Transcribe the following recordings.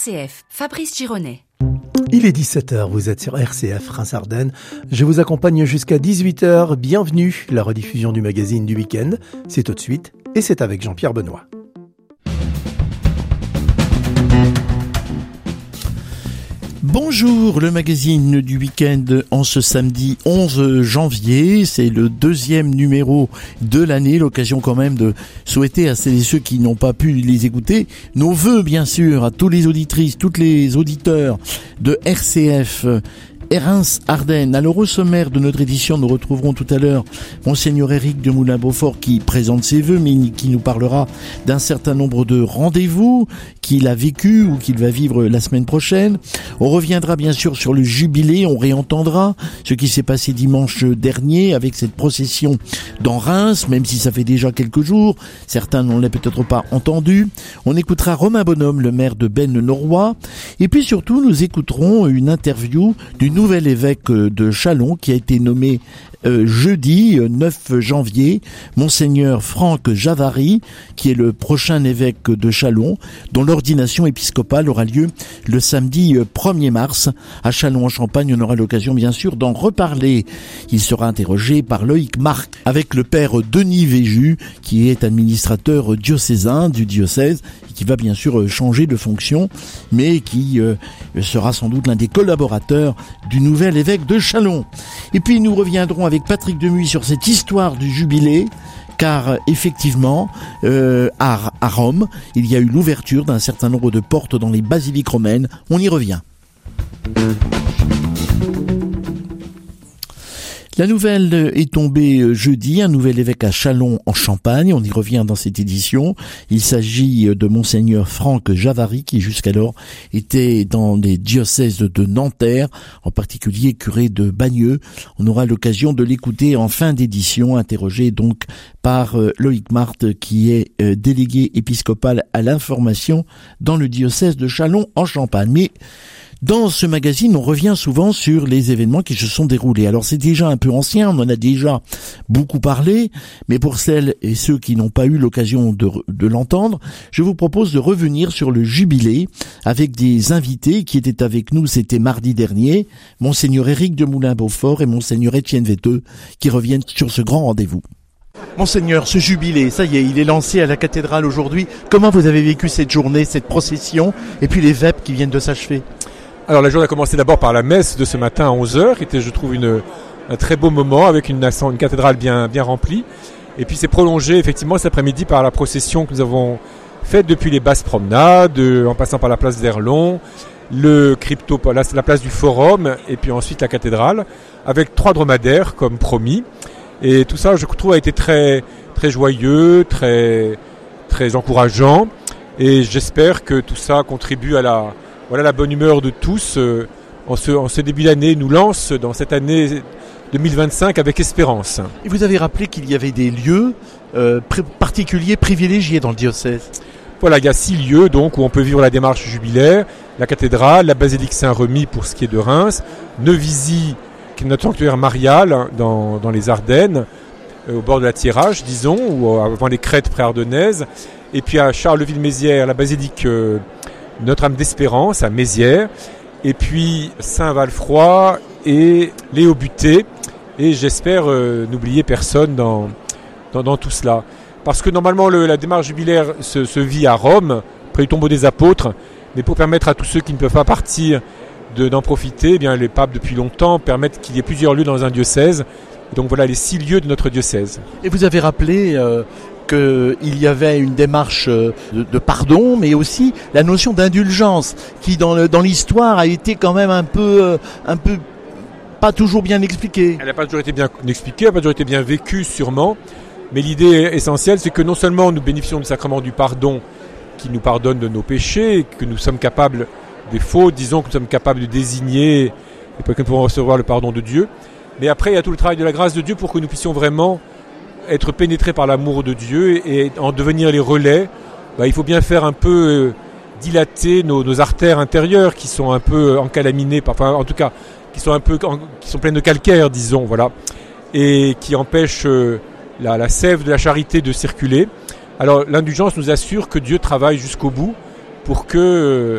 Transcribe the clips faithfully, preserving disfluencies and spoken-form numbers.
C F, Fabrice Gironet. Il est dix-sept heures, vous êtes sur R C F Reims-Ardennes. Je vous accompagne jusqu'à dix-huit heures. Bienvenue, la rediffusion du magazine du week-end. C'est tout de suite et c'est avec Jean-Pierre Benoît. Bonjour, le magazine du week-end en ce samedi onze janvier, c'est le deuxième numéro de l'année, l'occasion quand même de souhaiter à celles et ceux qui n'ont pas pu les écouter, nos vœux bien sûr à tous les auditrices, tous les auditeurs de R C F Reims-Ardennes. Alors au sommaire de notre édition, nous retrouverons tout à l'heure Monseigneur Éric de Moulin-Beaufort qui présente ses vœux, mais qui nous parlera d'un certain nombre de rendez-vous qu'il a vécu ou qu'il va vivre la semaine prochaine. On reviendra bien sûr sur le jubilé, on réentendra ce qui s'est passé dimanche dernier avec cette procession dans Reims, même si ça fait déjà quelques jours, certains n'en l'ont peut-être pas entendu. On écoutera Romain Bonhomme, le maire de Benne-Noroy, et puis surtout nous écouterons une interview d'une nouvel évêque de Châlons qui a été nommé euh, jeudi neuf janvier, Monseigneur Franck Javary, qui est le prochain évêque de Châlons, dont l'ordination épiscopale aura lieu le samedi premier mars à Châlons-en-Champagne. On aura l'occasion bien sûr d'en reparler. Il sera interrogé par Loïc Marc avec le père Denis Véju, qui est administrateur diocésain du diocèse, et qui va bien sûr changer de fonction, mais qui euh, sera sans doute l'un des collaborateurs du nouvel évêque de Châlons. Et puis nous reviendrons avec Patrick Demuy sur cette histoire du jubilé, car effectivement, euh, à, à Rome, il y a eu l'ouverture d'un certain nombre de portes dans les basiliques romaines. On y revient. La nouvelle est tombée jeudi, un nouvel évêque à Châlons en Champagne, on y revient dans cette édition. Il s'agit de Monseigneur Franck Javary qui jusqu'alors était dans les diocèses de Nanterre, en particulier curé de Bagneux. On aura l'occasion de l'écouter en fin d'édition, interrogé donc par Loïc Marthe qui est délégué épiscopal à l'information dans le diocèse de Châlons en Champagne. Mais dans ce magazine, on revient souvent sur les événements qui se sont déroulés. Alors c'est déjà un peu ancien, on en a déjà beaucoup parlé, mais pour celles et ceux qui n'ont pas eu l'occasion de, de l'entendre, je vous propose de revenir sur le jubilé avec des invités qui étaient avec nous, c'était mardi dernier, Monseigneur Éric de Moulin-Beaufort et Monseigneur Étienne Vetteux, qui reviennent sur ce grand rendez-vous. Monseigneur, ce jubilé, ça y est, il est lancé à la cathédrale aujourd'hui. Comment vous avez vécu cette journée, cette procession, et puis les vêpres qui viennent de s'achever ? Alors la journée a commencé d'abord par la messe de ce matin à onze heures, qui était je trouve une, un très beau moment avec une, une cathédrale bien, bien remplie. Et puis c'est prolongé effectivement cet après-midi par la procession que nous avons faite depuis les basses promenades, en passant par la place d'Erlon, le crypto, la, la place du Forum et puis ensuite la cathédrale, avec trois dromadaires comme promis. Et tout ça je trouve a été très, très joyeux, très, très encourageant. Et j'espère que tout ça contribue à la... Voilà la bonne humeur de tous euh, en, ce, en ce début d'année nous lance dans cette année deux mille vingt-cinq avec espérance. Et vous avez rappelé qu'il y avait des lieux euh, pr- particuliers privilégiés dans le diocèse. Voilà, il y a six lieux donc où on peut vivre la démarche jubilaire, la cathédrale, la basilique Saint-Remy pour ce qui est de Reims, Neuvisi qui est notre sanctuaire marial dans, dans les Ardennes, euh, au bord de la Thiérache disons, ou avant les crêtes pré-ardennaises, et puis à Charleville-Mézières, la basilique euh, Notre-Dame d'Espérance à Mézières, et puis Saint-Valfroy et Léo-Buté, et j'espère euh, n'oublier personne dans, dans, dans tout cela. Parce que normalement le, la démarche jubilaire se, se vit à Rome, près du tombeau des apôtres, mais pour permettre à tous ceux qui ne peuvent pas partir de, d'en profiter, eh bien, les papes depuis longtemps permettent qu'il y ait plusieurs lieux dans un diocèse. Et donc voilà les six lieux de notre diocèse. Et vous avez rappelé... Euh qu'il y avait une démarche de, de pardon, mais aussi la notion d'indulgence, qui dans, le, dans l'histoire a été quand même un peu, un peu pas toujours bien expliquée. Elle n'a pas toujours été bien expliquée, elle n'a pas toujours été bien vécue sûrement, mais l'idée essentielle c'est que non seulement nous bénéficions du sacrement du pardon qui nous pardonne de nos péchés, que nous sommes capables des fautes, disons que nous sommes capables de désigner et que nous pouvons recevoir le pardon de Dieu, mais après il y a tout le travail de la grâce de Dieu pour que nous puissions vraiment être pénétrés par l'amour de Dieu et en devenir les relais. Bah, il faut bien faire un peu euh, dilater nos, nos artères intérieures qui sont un peu encalaminées, enfin en tout cas qui sont un peu en, qui sont pleines de calcaire, disons, voilà, et qui empêchent euh, la, la sève de la charité de circuler. Alors l'indulgence nous assure que Dieu travaille jusqu'au bout pour que euh,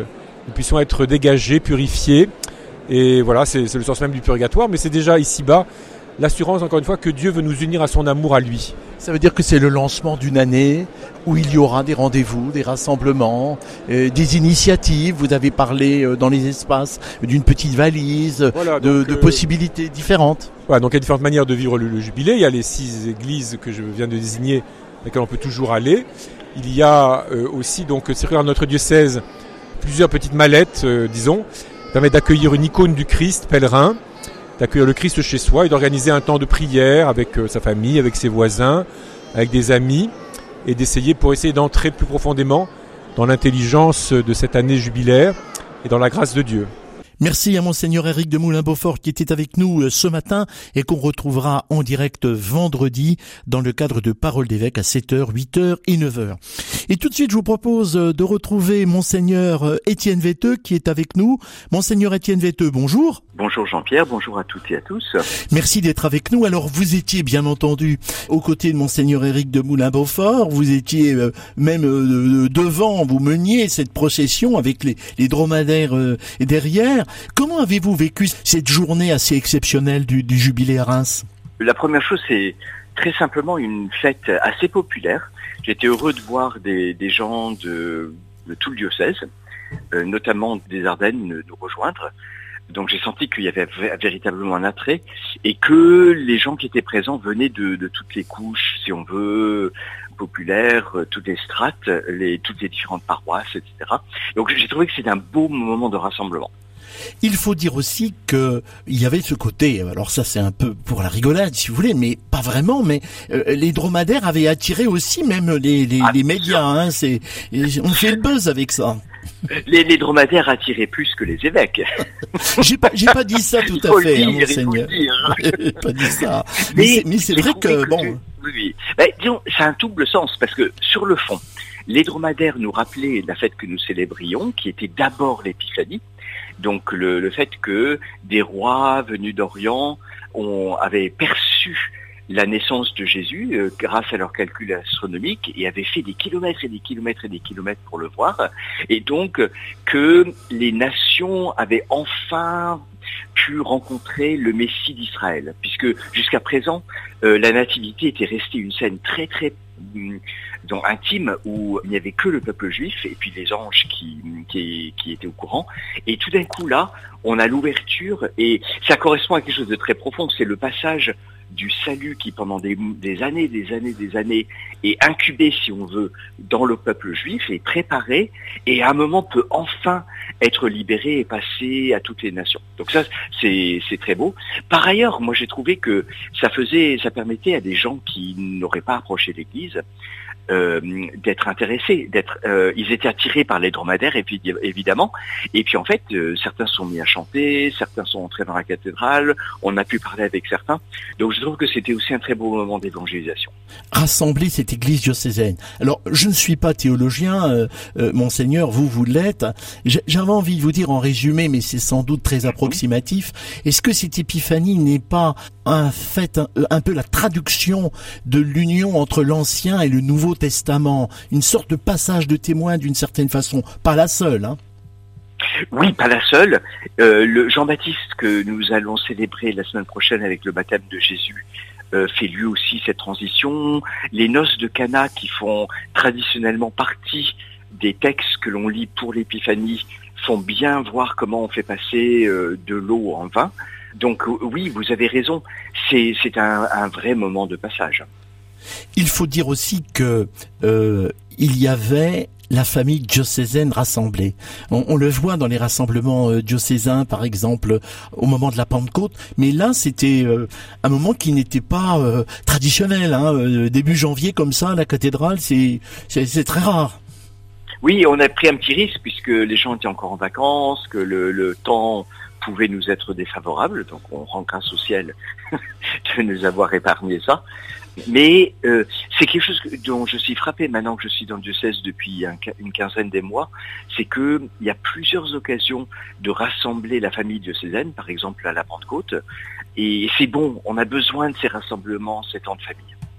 nous puissions être dégagés, purifiés. Et voilà, c'est, c'est le sens même du purgatoire, mais c'est déjà ici-bas l'assurance, encore une fois, que Dieu veut nous unir à son amour à lui. Ça veut dire que c'est le lancement d'une année où il y aura des rendez-vous, des rassemblements, euh, des initiatives. Vous avez parlé euh, dans les espaces d'une petite valise, voilà, de, donc, de euh, possibilités différentes. Voilà, donc il y a différentes manières de vivre le, le jubilé. Il y a les six églises que je viens de désigner, dans lesquelles on peut toujours aller. Il y a euh, aussi, donc, circulant dans notre diocèse, plusieurs petites mallettes, euh, disons, qui permettent d'accueillir une icône du Christ pèlerin, d'accueillir le Christ chez soi et d'organiser un temps de prière avec euh, sa famille, avec ses voisins, avec des amis, et d'essayer pour essayer d'entrer plus profondément dans l'intelligence de cette année jubilaire et dans la grâce de Dieu. Merci à Monseigneur Éric de Moulin-Beaufort qui était avec nous ce matin et qu'on retrouvera en direct vendredi dans le cadre de Parole d'évêque à sept heures, huit heures et neuf heures. Et tout de suite, je vous propose de retrouver Monseigneur Étienne Vetteux qui est avec nous. Monseigneur Étienne Vetteux, bonjour. Bonjour Jean-Pierre, bonjour à toutes et à tous. Merci d'être avec nous. Alors, vous étiez bien entendu aux côtés de Monseigneur Éric de Moulin-Beaufort. Vous étiez euh, même euh, devant, vous meniez cette procession avec les, les dromadaires euh, derrière. Comment avez-vous vécu cette journée assez exceptionnelle du, du jubilé à Reims ? La première chose, c'est très simplement une fête assez populaire. J'étais heureux de voir des, des gens de, de tout le diocèse, euh, notamment des Ardennes, nous rejoindre. Donc j'ai senti qu'il y avait véritablement un attrait et que les gens qui étaient présents venaient de, de toutes les couches, si on veut, populaires, toutes les strates, les, toutes les différentes paroisses, et cetera. Donc j'ai trouvé que c'était un beau moment de rassemblement. Il faut dire aussi que il y avait ce côté, alors ça c'est un peu pour la rigolade si vous voulez, mais pas vraiment, mais euh, les dromadaires avaient attiré aussi même les, les, ah, les médias, hein, c'est, on fait le buzz avec ça. Les, les dromadaires attiraient plus que les évêques. j'ai pas, j'ai pas dit ça tout à fait, hein, Monseigneur. J'ai pas dit ça. Mais, mais c'est, mais c'est vrai que, que bon. Que, oui, oui. Ben, disons, c'est un double sens parce que sur le fond, les dromadaires nous rappelaient la fête que nous célébrions, qui était d'abord l'Épiphanie. Donc le, le fait que des rois venus d'Orient ont, avaient perçu la naissance de Jésus euh, grâce à leurs calculs astronomiques et avaient fait des kilomètres et des kilomètres et des kilomètres pour le voir. Et donc que les nations avaient enfin pu rencontrer le Messie d'Israël, puisque jusqu'à présent euh, la nativité était restée une scène très très donc intime où il n'y avait que le peuple juif et puis les anges qui, qui, qui étaient au courant. Et tout d'un coup là, on a l'ouverture et ça correspond à quelque chose de très profond. C'est le passage du salut qui pendant des, des années, des années, des années est incubé, si on veut, dans le peuple juif, est préparé et à un moment peut enfin être libéré et passer à toutes les nations. Donc ça, c'est, c'est très beau. Par ailleurs, moi j'ai trouvé que ça faisait, ça permettait à des gens qui n'auraient pas approché l'Église Euh, d'être intéressés, d'être, euh, ils étaient attirés par les dromadaires évidemment, et puis en fait euh, certains sont mis à chanter, certains sont entrés dans la cathédrale, on a pu parler avec certains, donc je trouve que c'était aussi un très beau moment d'évangélisation. Rassembler cette église diocésaine. Alors je ne suis pas théologien, euh, euh, Monseigneur, vous vous l'êtes. J'avais envie de vous dire en résumé, mais c'est sans doute très approximatif. Est-ce que cette épiphanie n'est pas un fait un, un peu la traduction de l'union entre l'Ancien et le Nouveau Testament, une sorte de passage de témoin d'une certaine façon, pas la seule, hein? Oui, pas la seule. Euh, le Jean-Baptiste que nous allons célébrer la semaine prochaine avec le baptême de Jésus euh, fait lui aussi cette transition. Les noces de Cana qui font traditionnellement partie des textes que l'on lit pour l'Épiphanie font bien voir comment on fait passer euh, de l'eau en vin. Donc oui, vous avez raison, c'est, c'est un, un vrai moment de passage. Il faut dire aussi que euh, il y avait la famille diocésaine rassemblée. On, on le voit dans les rassemblements euh, diocésains, par exemple, au moment de la Pentecôte. Mais là, c'était euh, un moment qui n'était pas euh, traditionnel. Hein. Euh, début janvier, comme ça, à la cathédrale, c'est, c'est, c'est très rare. Oui, on a pris un petit risque puisque les gens étaient encore en vacances, que le, le temps pouvait nous être défavorable. Donc, on rend grâce au ciel de nous avoir épargné ça. Mais euh, c'est quelque chose dont je suis frappé maintenant que je suis dans le diocèse depuis un, une quinzaine de mois, c'est que il y a plusieurs occasions de rassembler la famille diocésaine, par exemple à la Pentecôte, et c'est bon, on a besoin de ces rassemblements, ces temps de famille.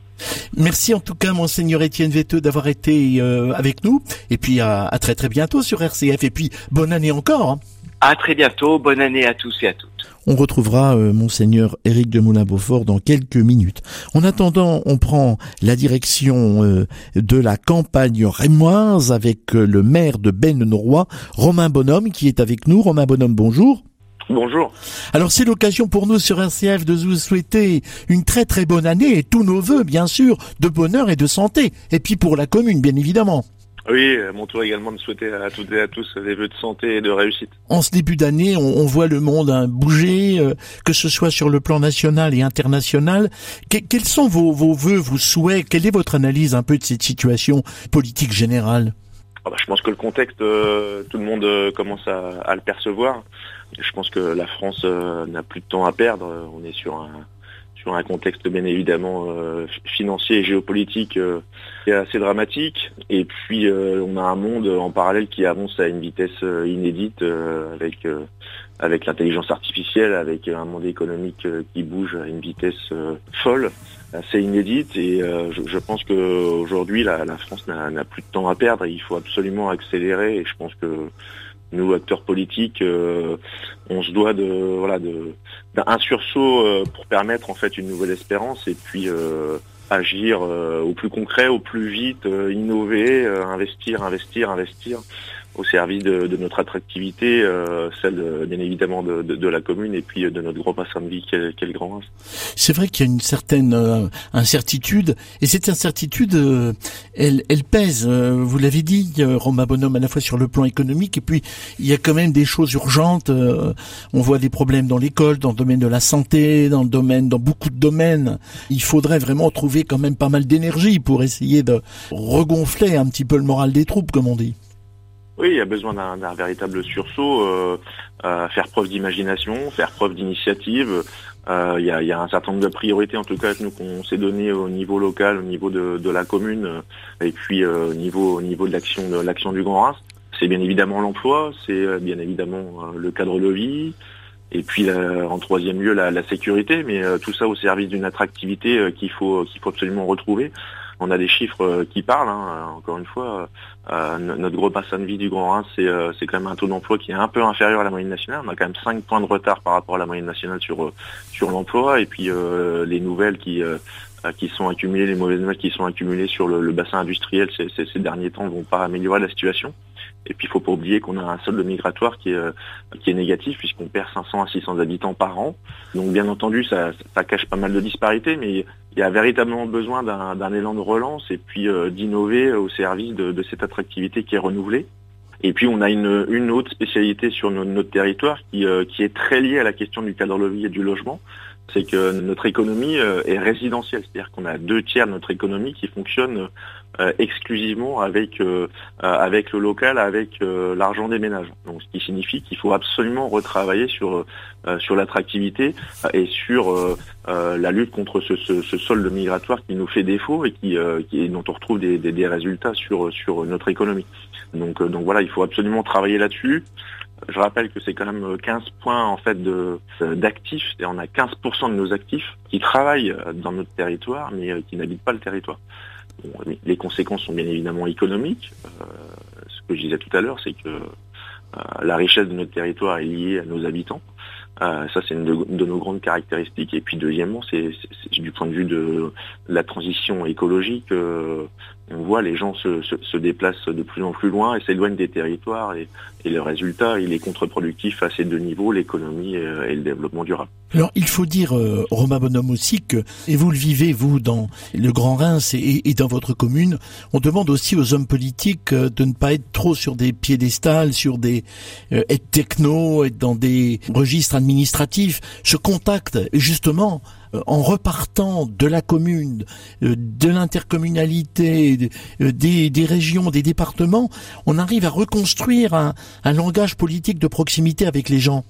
Merci en tout cas, monseigneur Étienne Vetteux, d'avoir été euh, avec nous. Et puis à, à très très bientôt sur R C F. Et puis bonne année encore. Hein. À très bientôt. Bonne année à tous et à toutes. On retrouvera euh, monseigneur Éric de Moulin-Beaufort dans quelques minutes. En attendant, on prend la direction euh, de la campagne rémoise avec euh, le maire de Belnenoroy, Romain Bonhomme, qui est avec nous. Romain Bonhomme, bonjour. Bonjour. Alors c'est l'occasion pour nous sur R C F de vous souhaiter une très très bonne année et tous nos vœux, bien sûr, de bonheur et de santé. Et puis pour la commune, bien évidemment. Oui, mon tour également de souhaiter à toutes et à tous des vœux de santé et de réussite. En ce début d'année, on, on voit le monde hein, bouger, euh, que ce soit sur le plan national et international. Que, quels sont vos, vos vœux, vos souhaits? Quelle est votre analyse un peu de cette situation politique générale? Ah bah, je pense que le contexte, euh, tout le monde euh, commence à, à le percevoir. Je pense que la France euh, n'a plus de temps à perdre. On est sur un sur un contexte bien évidemment euh, financier et géopolitique euh, qui est assez dramatique. Et puis euh, on a un monde en parallèle qui avance à une vitesse euh, inédite euh, avec euh, avec l'intelligence artificielle, avec un monde économique euh, qui bouge à une vitesse euh, folle, assez inédite. Et euh, je, je pense qu'aujourd'hui la, la France n'a, n'a plus de temps à perdre. Et il faut absolument accélérer. Et je pense que nous, acteurs politiques, euh, on se doit de voilà de d'un sursaut euh, pour permettre en fait une nouvelle espérance et puis euh, agir euh, au plus concret, au plus vite, euh, innover, euh, investir, investir, investir au service de, de notre attractivité, euh, celle de, bien évidemment de, de, de la commune et puis de notre gros bassin de vie qu'est, qu'est le Grand Reims. C'est vrai qu'il y a une certaine euh, incertitude et cette incertitude, euh, elle, elle pèse. Euh, vous l'avez dit, euh, Romain Bonhomme, à la fois sur le plan économique et puis il y a quand même des choses urgentes. Euh, on voit des problèmes dans l'école, dans le domaine de la santé, dans le domaine, dans beaucoup de domaines. Il faudrait vraiment trouver quand même pas mal d'énergie pour essayer de regonfler un petit peu le moral des troupes, comme on dit. Oui, il y a besoin d'un, d'un véritable sursaut, euh, euh, faire preuve d'imagination, faire preuve d'initiative. Euh, il, y a, il y a un certain nombre de priorités, en tout cas, que nous qu'on s'est donné au niveau local, au niveau de, de la commune, et puis euh, au niveau, au niveau de l'action, de l'action du Grand Reims. C'est bien évidemment l'emploi, c'est bien évidemment euh, le cadre de vie, et puis la, en troisième lieu la, la sécurité, mais euh, tout ça au service d'une attractivité euh, qu'il faut, qu'il faut absolument retrouver. On a des chiffres qui parlent, hein. Encore une fois, euh, notre gros bassin de vie du Grand Reims, c'est, euh, c'est quand même un taux d'emploi qui est un peu inférieur à la moyenne nationale. On a quand même cinq points de retard par rapport à la moyenne nationale sur sur l'emploi. Et puis euh, les nouvelles qui euh, qui sont accumulées, les mauvaises nouvelles qui sont accumulées sur le, le bassin industriel ces, ces, ces derniers temps ne vont pas améliorer la situation. Et puis il faut pas oublier qu'on a un solde migratoire qui est euh, qui est négatif puisqu'on perd cinq cents à six cents habitants par an. Donc bien entendu ça, ça cache pas mal de disparités, mais il y a véritablement besoin d'un, d'un élan de relance et puis euh, d'innover au service de, de cette attractivité qui est renouvelée. Et puis on a une, une autre spécialité sur notre, notre territoire qui, euh, qui est très liée à la question du cadre de vie et du logement. C'est que notre économie euh, est résidentielle, c'est-à-dire qu'on a deux tiers de notre économie qui fonctionne euh, exclusivement avec euh, avec le local, avec euh, l'argent des ménages. Donc, ce qui signifie qu'il faut absolument retravailler sur euh, sur l'attractivité et sur euh, euh, la lutte contre ce, ce, ce solde migratoire qui nous fait défaut et qui, euh, qui dont on retrouve des, des, des résultats sur sur notre économie. Donc euh, donc voilà, il faut absolument travailler là-dessus. Je rappelle que c'est quand même quinze points en fait de d'actifs, et on a quinze pour cent de nos actifs qui travaillent dans notre territoire mais qui n'habitent pas le territoire. Bon, les conséquences sont bien évidemment économiques. Euh, ce que je disais tout à l'heure, c'est que euh, la richesse de notre territoire est liée à nos habitants. Euh, ça, c'est une de, de nos grandes caractéristiques. Et puis, deuxièmement, c'est, c'est, c'est du point de vue de la transition écologique. Euh, on voit les gens se, se, se déplacent de plus en plus loin et s'éloignent des territoires. Et, et le résultat, il est contre-productif à ces deux niveaux, l'économie et, et le développement durable. Alors, il faut dire, euh, Romain Bonhomme aussi, que, et vous le vivez, vous, dans le Grand Reims et, et dans votre commune, on demande aussi aux hommes politiques euh, de ne pas être trop sur des piédestals, sur des, euh, être techno, être dans des registres administratifs. Ce contact, justement, euh, en repartant de la commune, euh, de l'intercommunalité, euh, des, des régions, des départements, on arrive à reconstruire un, un langage politique de proximité avec les gens.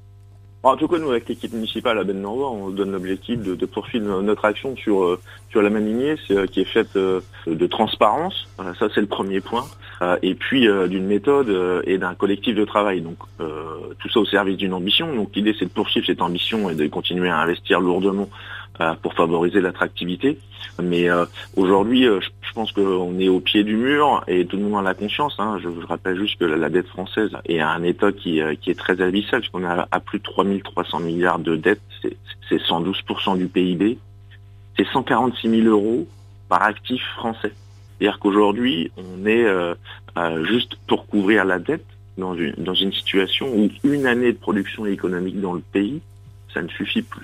En tout cas, nous, avec l'équipe municipale à Belnenoroy, on donne l'objectif de, de poursuivre notre action sur euh, sur la même lignée, c'est, euh, qui est faite euh, de transparence. Euh, ça, c'est le premier point. Euh, et puis euh, d'une méthode euh, et d'un collectif de travail. Donc euh, tout ça au service d'une ambition. Donc l'idée, c'est de poursuivre cette ambition et de continuer à investir lourdement euh, pour favoriser l'attractivité. Mais euh, aujourd'hui, euh, je, je pense qu'on est au pied du mur et tout le monde en a conscience. Hein. Je, je rappelle juste que la, la dette française est à un état qui, euh, qui est très abyssal, puisqu'on a à plus de trois mille trois cents milliards de dettes, c'est, c'est cent douze pour cent du P I B, c'est cent quarante-six mille euros par actif français. C'est-à-dire qu'aujourd'hui, on est euh, euh, juste pour couvrir la dette dans une, dans une situation où une année de production économique dans le pays, ça ne suffit plus.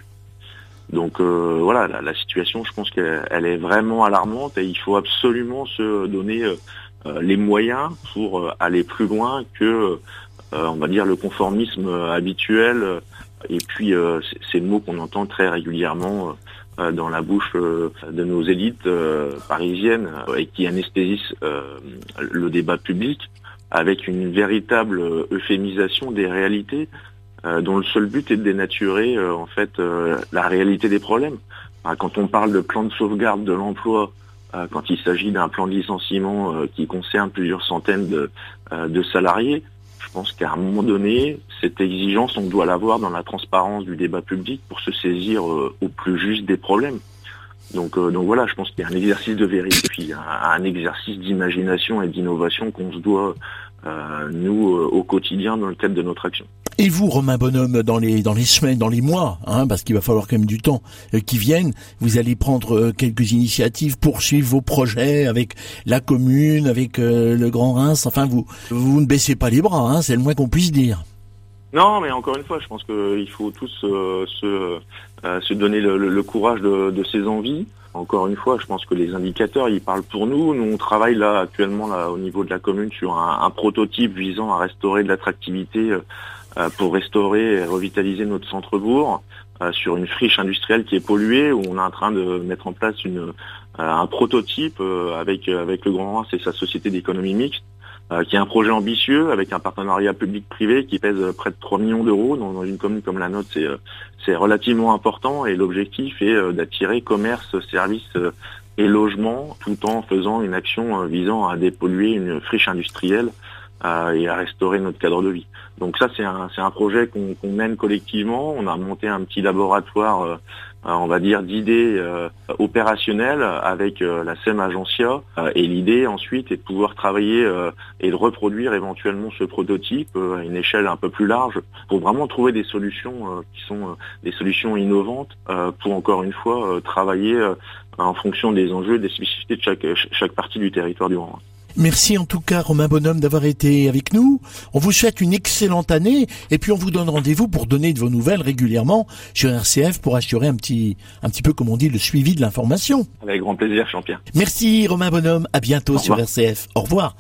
Donc euh, voilà, la, la situation, je pense qu'elle elle est vraiment alarmante et il faut absolument se donner euh, les moyens pour euh, aller plus loin que, euh, on va dire, le conformisme habituel et puis euh, c'est, c'est le mot qu'on entend très régulièrement euh, dans la bouche euh, de nos élites euh, parisiennes euh, et qui anesthésissent euh, le débat public avec une véritable euphémisation des réalités. Euh, dont le seul but est de dénaturer euh, en fait euh, la réalité des problèmes. Enfin, quand on parle de plan de sauvegarde de l'emploi, euh, quand il s'agit d'un plan de licenciement euh, qui concerne plusieurs centaines de, euh, de salariés, je pense qu'à un moment donné, cette exigence, on doit l'avoir dans la transparence du débat public pour se saisir euh, au plus juste des problèmes. Donc, euh, donc voilà, je pense qu'il y a un exercice de vérité, puis un, un exercice d'imagination et d'innovation qu'on se doit, euh, nous, euh, au quotidien, dans le cadre de notre action. Et vous, Romain Bonhomme, dans les dans les semaines, dans les mois, hein, parce qu'il va falloir quand même du temps euh, qui viennent, vous allez prendre euh, quelques initiatives, poursuivre vos projets avec la commune, avec euh, le Grand Reims. Enfin, vous vous ne baissez pas les bras, hein, c'est le moins qu'on puisse dire. Non, mais encore une fois, je pense qu'il faut tous euh, se, euh, se donner le, le, le courage de, de ses envies. Encore une fois, je pense que les indicateurs, ils parlent pour nous. Nous, on travaille là actuellement là, au niveau de la commune sur un, un prototype visant à restaurer de l'attractivité euh, pour restaurer et revitaliser notre centre-bourg euh, sur une friche industrielle qui est polluée, où on est en train de mettre en place une, euh, un prototype euh, avec, avec le Grand Reims et sa société d'économie mixte. Euh, qui est un projet ambitieux avec un partenariat public-privé qui pèse près de trois millions d'euros. Dans, dans une commune comme la nôtre, c'est, euh, c'est relativement important et l'objectif est euh, d'attirer commerce, services euh, et logements tout en faisant une action euh, visant à dépolluer une friche industrielle euh, et à restaurer notre cadre de vie. Donc ça, c'est un, c'est un projet qu'on, qu'on mène collectivement. On a monté un petit laboratoire euh, on va dire, d'idées euh, opérationnelles avec euh, la S E M Agencia. Euh, et l'idée, ensuite, est de pouvoir travailler euh, et de reproduire éventuellement ce prototype euh, à une échelle un peu plus large pour vraiment trouver des solutions euh, qui sont euh, des solutions innovantes euh, pour, encore une fois, euh, travailler euh, en fonction des enjeux et des spécificités de chaque, chaque partie du territoire du Grand Reims. Merci en tout cas, Romain Bonhomme, d'avoir été avec nous. On vous souhaite une excellente année et puis on vous donne rendez-vous pour donner de vos nouvelles régulièrement sur R C F pour assurer un petit, un petit peu, comme on dit, le suivi de l'information. Avec grand plaisir, Jean-Pierre. Merci, Romain Bonhomme. À bientôt sur R C F. Au revoir.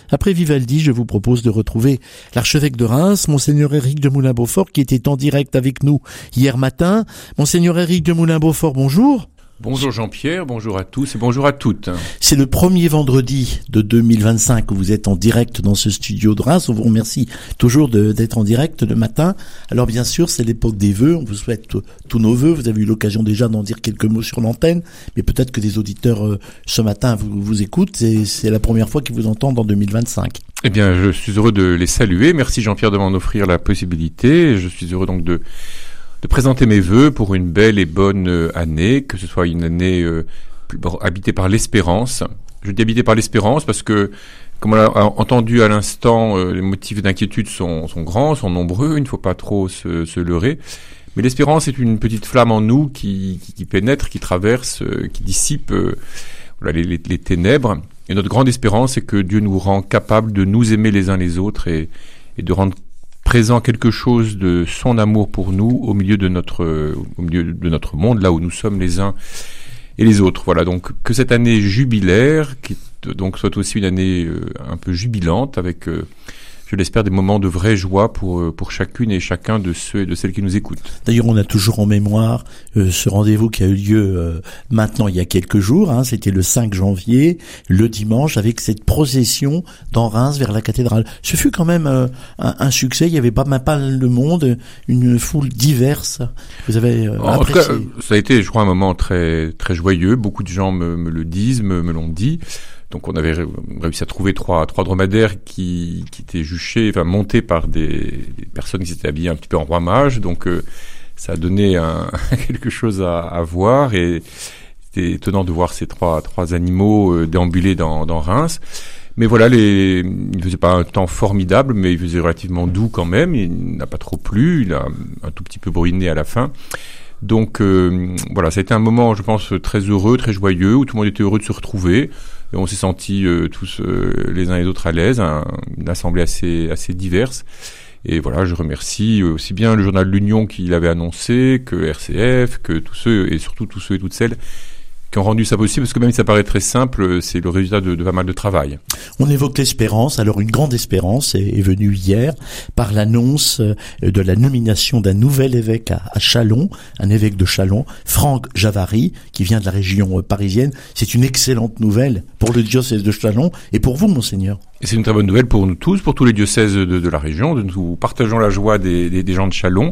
Après Vivaldi, je vous propose de retrouver l'archevêque de Reims, Monseigneur Éric de Moulin-Beaufort, qui était en direct avec nous hier matin. Monseigneur Éric de Moulin-Beaufort, bonjour. Bonjour Jean-Pierre, bonjour à tous et bonjour à toutes. C'est le premier vendredi de deux mille vingt-cinq que vous êtes en direct dans ce studio de Reims. On vous remercie toujours de, d'être en direct le matin. Alors bien sûr, c'est l'époque des vœux. On vous souhaite t- tous nos vœux. Vous avez eu l'occasion déjà d'en dire quelques mots sur l'antenne, mais peut-être que des auditeurs euh, ce matin vous, vous écoutent. C'est, c'est la première fois qu'ils vous entendent en deux mille vingt-cinq. Eh bien, je suis heureux de les saluer. Merci Jean-Pierre de m'en offrir la possibilité. Je suis heureux donc de de présenter mes vœux pour une belle et bonne euh, année, que ce soit une année euh, habitée par l'espérance. Je dis habitée par l'espérance parce que, comme on l'a entendu à l'instant, euh, les motifs d'inquiétude sont, sont grands, sont nombreux, il ne faut pas trop se, se leurrer. Mais l'espérance est une petite flamme en nous qui, qui, qui pénètre, qui traverse, euh, qui dissipe euh, voilà, les, les, les ténèbres. Et notre grande espérance, c'est que Dieu nous rend capables de nous aimer les uns les autres et, et de rendre présent quelque chose de son amour pour nous au milieu de notre au milieu de notre monde, là où nous sommes les uns et les autres. Voilà, donc que cette année jubilaire, qui donc soit aussi une année euh, un peu jubilante, avec, euh, je l'espère, des moments de vraie joie pour pour chacune et chacun de ceux et de celles qui nous écoutent. D'ailleurs, on a toujours en mémoire euh, ce rendez-vous qui a eu lieu euh, maintenant il y a quelques jours. Hein, c'était le cinq janvier, le dimanche, avec cette procession dans Reims vers la cathédrale. Ce fut quand même euh, un, un succès. Il y avait pas mal pas de monde, une foule diverse. Vous avez euh, en apprécié. tout cas, ça a été, je crois, un moment très très joyeux. Beaucoup de gens me, me le disent, me, me l'ont dit. Donc on avait réussi à trouver trois trois dromadaires qui qui étaient juchés, enfin montés par des, des personnes qui s'étaient habillées un petit peu en roi mage. Donc euh, ça a donné un, quelque chose à, à voir et c'était étonnant de voir ces trois trois animaux euh, déambuler dans dans Reims. Mais voilà, les il faisait pas un temps formidable, mais il faisait relativement doux quand même. Il n'a pas trop plu, il a un tout petit peu bruiné à la fin. Donc euh, voilà, ça a été un moment, je pense, très heureux, très joyeux, où tout le monde était heureux de se retrouver. Et on s'est sentis euh, tous euh, les uns et les autres à l'aise, hein, une assemblée assez assez diverse. Et voilà, je remercie aussi bien le journal L'Union qui l'avait annoncé, que R C F, que tous ceux, et surtout tous ceux et toutes celles qui ont rendu ça possible, parce que même si ça paraît très simple, c'est le résultat de, de pas mal de travail. On évoque l'espérance. Alors une grande espérance est, est venue hier par l'annonce de la nomination d'un nouvel évêque à, à Châlons, un évêque de Châlons, Franck Javary, qui vient de la région parisienne. C'est une excellente nouvelle pour le diocèse de Châlons et pour vous, monseigneur. Et c'est une très bonne nouvelle pour nous tous, pour tous les diocèses de, de la région. De nous partageons la joie des, des, des gens de Châlons.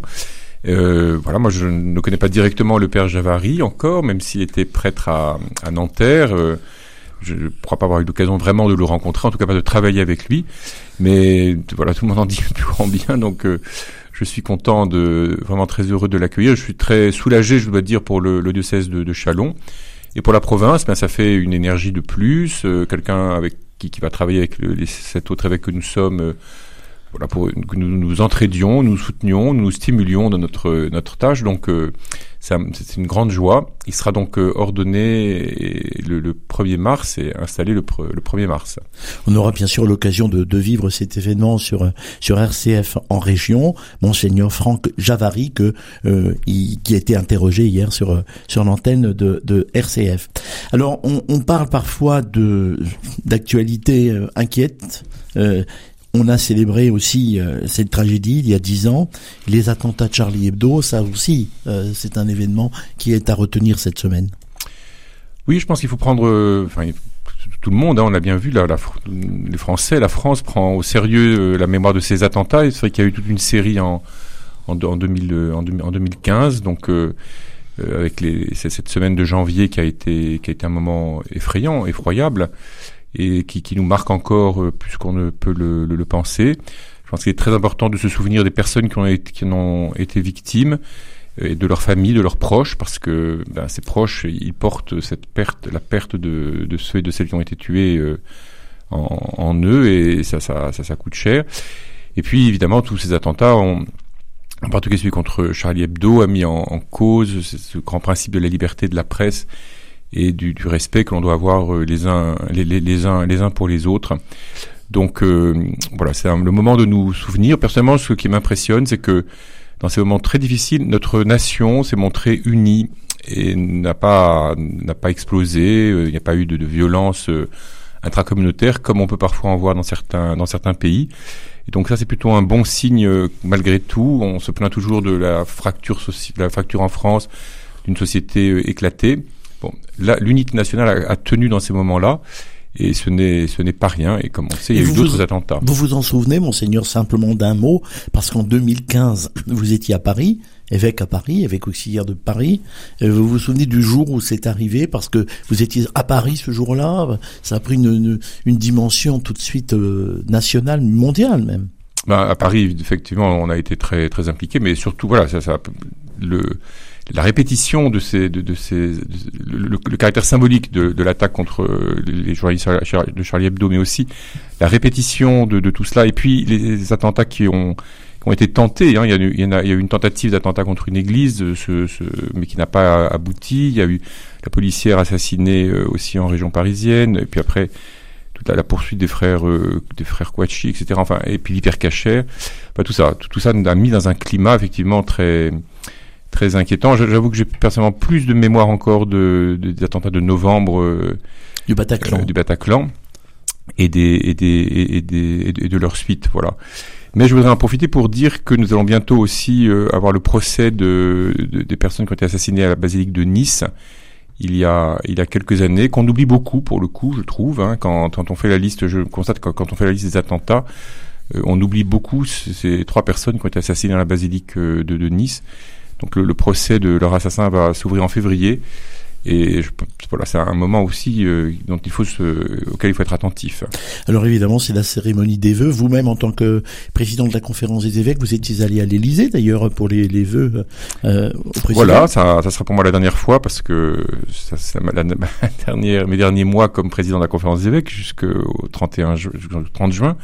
Euh, voilà, moi je ne connais pas directement le père Javary encore, même s'il était prêtre à, à Nanterre. Euh, je ne crois pas avoir eu l'occasion vraiment de le rencontrer, en tout cas pas de travailler avec lui. Mais voilà, tout le monde en dit le plus grand bien, donc euh, je suis content, de vraiment très heureux de l'accueillir. Je suis très soulagé, je dois dire, pour le, le diocèse de, de Châlons. Et pour la province, ben, ça fait une énergie de plus. Euh, quelqu'un avec qui, qui va travailler avec le, les sept autres évêques que nous sommes. Euh, Voilà, pour que nous nous entraidions, nous soutenions, nous stimulions dans notre notre tâche. Donc euh, c'est, un, c'est une grande joie. Il sera donc euh, ordonné le, le premier mars et installé le, le premier mars. On aura bien sûr l'occasion de, de vivre cet événement sur sur R C F en région. Monseigneur Franck Javary, que euh, il, qui a été interrogé hier sur sur l'antenne de, de R C F. Alors on, on parle parfois de d'actualité euh, inquiète. Euh, On a célébré aussi euh, cette tragédie il y a dix ans, les attentats de Charlie Hebdo. Ça aussi, euh, c'est un événement qui est à retenir cette semaine. Oui, je pense qu'il faut prendre, enfin, euh, tout le monde, hein, on l'a bien vu, là, la, les Français, la France prend au sérieux euh, la mémoire de ces attentats. C'est vrai qu'il y a eu toute une série en en, en, deux mille, en, en deux mille quinze, donc euh, euh, avec les, cette semaine de janvier qui a été qui a été un moment effrayant, effroyable. Et qui, qui nous marque encore euh, plus qu'on ne peut le, le, le penser. Je pense qu'il est très important de se souvenir des personnes qui ont été, qui en ont été victimes, euh, et de leurs familles, de leurs proches, parce que ben, ces proches, ils portent cette perte, la perte de, de ceux et de celles qui ont été tués euh, en, en eux, et ça, ça, ça, ça coûte cher. Et puis, évidemment, tous ces attentats ont, en particulier celui contre Charlie Hebdo, a mis en, en cause ce, ce grand principe de la liberté de la presse et du, du respect que l'on doit avoir les uns les, les, les uns les uns pour les autres. Donc euh, voilà, c'est un, le moment de nous souvenir. Personnellement, ce qui m'impressionne, c'est que dans ces moments très difficiles, notre nation s'est montrée unie et n'a pas n'a pas explosé. Il n'y a pas eu de, de violence intracommunautaires, comme on peut parfois en voir dans certains dans certains pays. Et donc ça, c'est plutôt un bon signe euh, malgré tout. On se plaint toujours de la fracture soci- de la fracture en France, d'une société euh, éclatée. Bon, là, l'unité nationale a, a tenu dans ces moments-là. Et ce n'est, ce n'est pas rien. Et comme on sait, il y a eu d'autres vous, attentats. Vous vous en souvenez, monseigneur, simplement d'un mot, parce qu'en deux mille quinze, vous étiez à Paris, évêque à Paris, évêque auxiliaire de Paris. Vous vous souvenez du jour où c'est arrivé, parce que vous étiez à Paris ce jour-là. Ça a pris une, une, une dimension tout de suite euh, nationale, mondiale même. Ben, à Paris, effectivement, on a été très, très impliqués, mais surtout, voilà, ça, ça, le, la répétition de ces, de, de ces, de, le, le caractère symbolique de, de l'attaque contre les journalistes de Charlie Hebdo, mais aussi la répétition de, de tout cela, et puis les attentats qui ont, qui ont été tentés. Hein. Il y a eu, il y en a, il y a eu une tentative d'attentat contre une église, ce, ce, mais qui n'a pas abouti. Il y a eu la policière assassinée aussi en région parisienne, et puis après toute la, la poursuite des frères, euh, des frères Kouachi, et cetera. Enfin, et puis l'hypercachère. Enfin, tout ça, tout, tout ça nous a mis dans un climat effectivement très très inquiétant. J'avoue que j'ai personnellement plus de mémoire encore de, de, des attentats de novembre euh, du Bataclan, euh, du Bataclan et des et des et des et de leur suite, voilà. Mais je voudrais en profiter pour dire que nous allons bientôt aussi euh, avoir le procès de, de des personnes qui ont été assassinées à la basilique de Nice il y a il y a quelques années, qu'on oublie beaucoup pour le coup, je trouve. Hein, quand quand on fait la liste, je constate que quand on fait la liste des attentats, euh, on oublie beaucoup ces trois personnes qui ont été assassinées dans la basilique de, de Nice. Donc le, le procès de leur assassin va s'ouvrir en février, et je, voilà, c'est un moment aussi euh, dont il faut se, auquel il faut être attentif. Alors évidemment, c'est la cérémonie des vœux. Vous-même, en tant que président de la conférence des évêques, vous étiez allé à l'Élysée d'ailleurs pour les, les vœux euh, au président. Voilà, ça, ça sera pour moi la dernière fois, parce que ça, c'est ma, la, ma dernière, mes derniers mois comme président de la conférence des évêques jusqu'au trente et un ju- trente juin.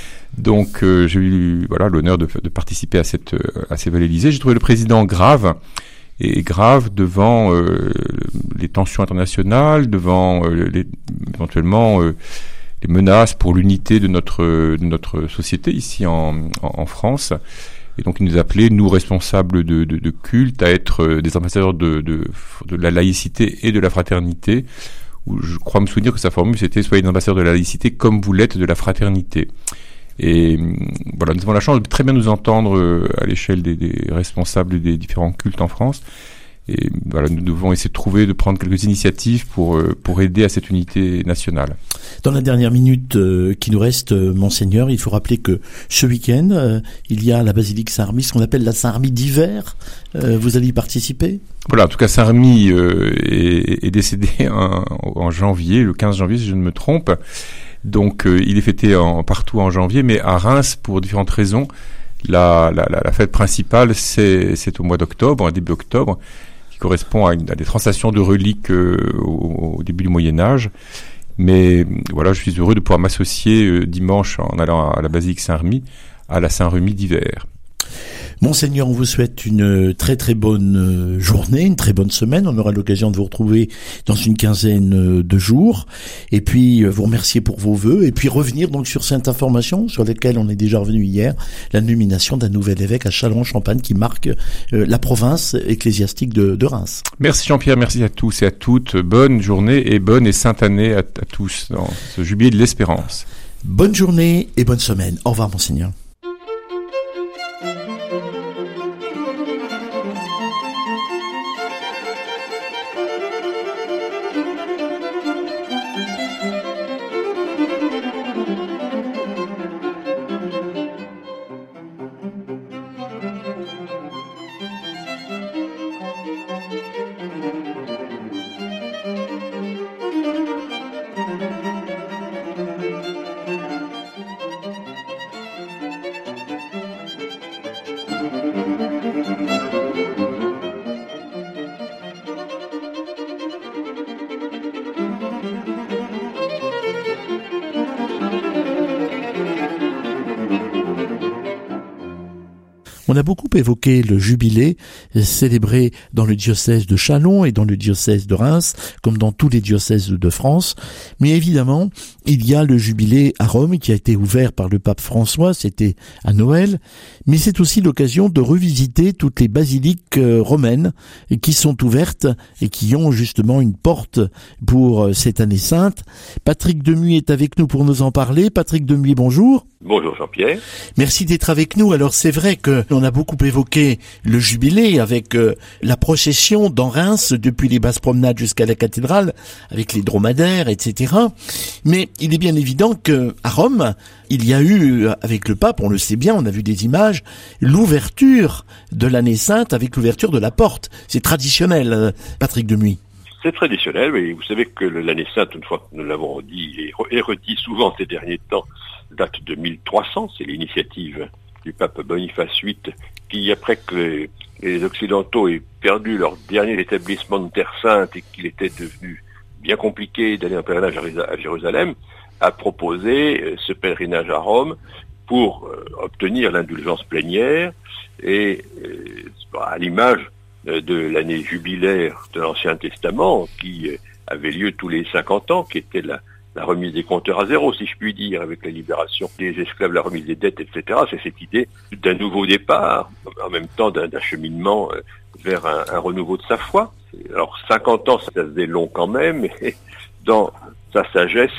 Donc euh, j'ai eu voilà l'honneur de, de participer à cette à ces vœux à l'Élysée. J'ai trouvé le président grave et grave devant euh, les tensions internationales, devant euh, les, éventuellement euh, les menaces pour l'unité de notre de notre société ici en, en, en France. Et donc il nous appelait, nous responsables de, de, de culte, à être des ambassadeurs de, de de la laïcité et de la fraternité. Où je crois me souvenir que sa formule c'était: soyez des ambassadeurs de la laïcité comme vous l'êtes de la fraternité. Et voilà, nous avons la chance de très bien nous entendre euh, à l'échelle des, des responsables des différents cultes en France. Et voilà, nous devons essayer de trouver, de prendre quelques initiatives pour euh, pour aider à cette unité nationale. Dans la dernière minute euh, qui nous reste, euh, monseigneur, il faut rappeler que ce week-end, euh, il y a la basilique Saint-Remy, ce qu'on appelle la Saint-Remy d'hiver. Euh, vous allez y participer ? Voilà, en tout cas, Saint-Remy euh, est, est décédé en, en janvier, le quinze janvier, si je ne me trompe. Donc euh, il est fêté en, partout en janvier, mais à Reims, pour différentes raisons, la, la, la, la fête principale, c'est, c'est au mois d'octobre, début octobre, qui correspond à, une, à des translations de reliques euh, au, au début du Moyen-Âge. Mais voilà, je suis heureux de pouvoir m'associer euh, dimanche, en allant à la basilique Saint-Remy, à la Saint-Remy d'hiver. Monseigneur, on vous souhaite une très très bonne journée, une très bonne semaine. On aura l'occasion de vous retrouver dans une quinzaine de jours. Et puis, vous remercier pour vos vœux. Et puis, revenir donc sur cette information sur laquelle on est déjà revenu hier, la nomination d'un nouvel évêque à Châlons-en-Champagne qui marque euh, la province ecclésiastique de, de Reims. Merci Jean-Pierre, merci à tous et à toutes. Bonne journée et bonne et sainte année à, à tous dans ce jubilé de l'espérance. Bonne journée et bonne semaine. Au revoir, Monseigneur. On a beaucoup évoqué le jubilé célébré dans le diocèse de Châlons et dans le diocèse de Reims, comme dans tous les diocèses de France. Mais évidemment, il y a le jubilé à Rome qui a été ouvert par le pape François, c'était à Noël. Mais c'est aussi l'occasion de revisiter toutes les basiliques romaines qui sont ouvertes et qui ont justement une porte pour cette année sainte. Patrick Demuy est avec nous pour nous en parler. Patrick Demuy, bonjour. Bonjour Jean-Pierre. Merci d'être avec nous. Alors c'est vrai que on a beaucoup évoqué le jubilé avec euh, la procession dans Reims depuis les basses promenades jusqu'à la cathédrale avec les dromadaires, et cetera. Mais il est bien évident que à Rome, il y a eu avec le pape, on le sait bien, on a vu des images, l'ouverture de l'année sainte avec l'ouverture de la porte. C'est traditionnel, Patrick Demuy. C'est traditionnel, mais vous savez que l'année sainte, une fois que nous l'avons dit et redit souvent ces derniers temps, date de mille trois cents, c'est l'initiative du pape Boniface huit, qui après que les Occidentaux aient perdu leur dernier établissement de Terre Sainte et qu'il était devenu bien compliqué d'aller en pèlerinage à Jérusalem, a proposé ce pèlerinage à Rome pour obtenir l'indulgence plénière et à l'image de l'année jubilaire de l'Ancien Testament qui avait lieu tous les cinquante ans, qui était la, la remise des compteurs à zéro, si je puis dire, avec la libération des esclaves, la remise des dettes, et cetera. C'est cette idée d'un nouveau départ, en même temps d'un, d'un cheminement vers un, un renouveau de sa foi. Alors cinquante ans, ça se faisait long quand même, mais dans sa sagesse,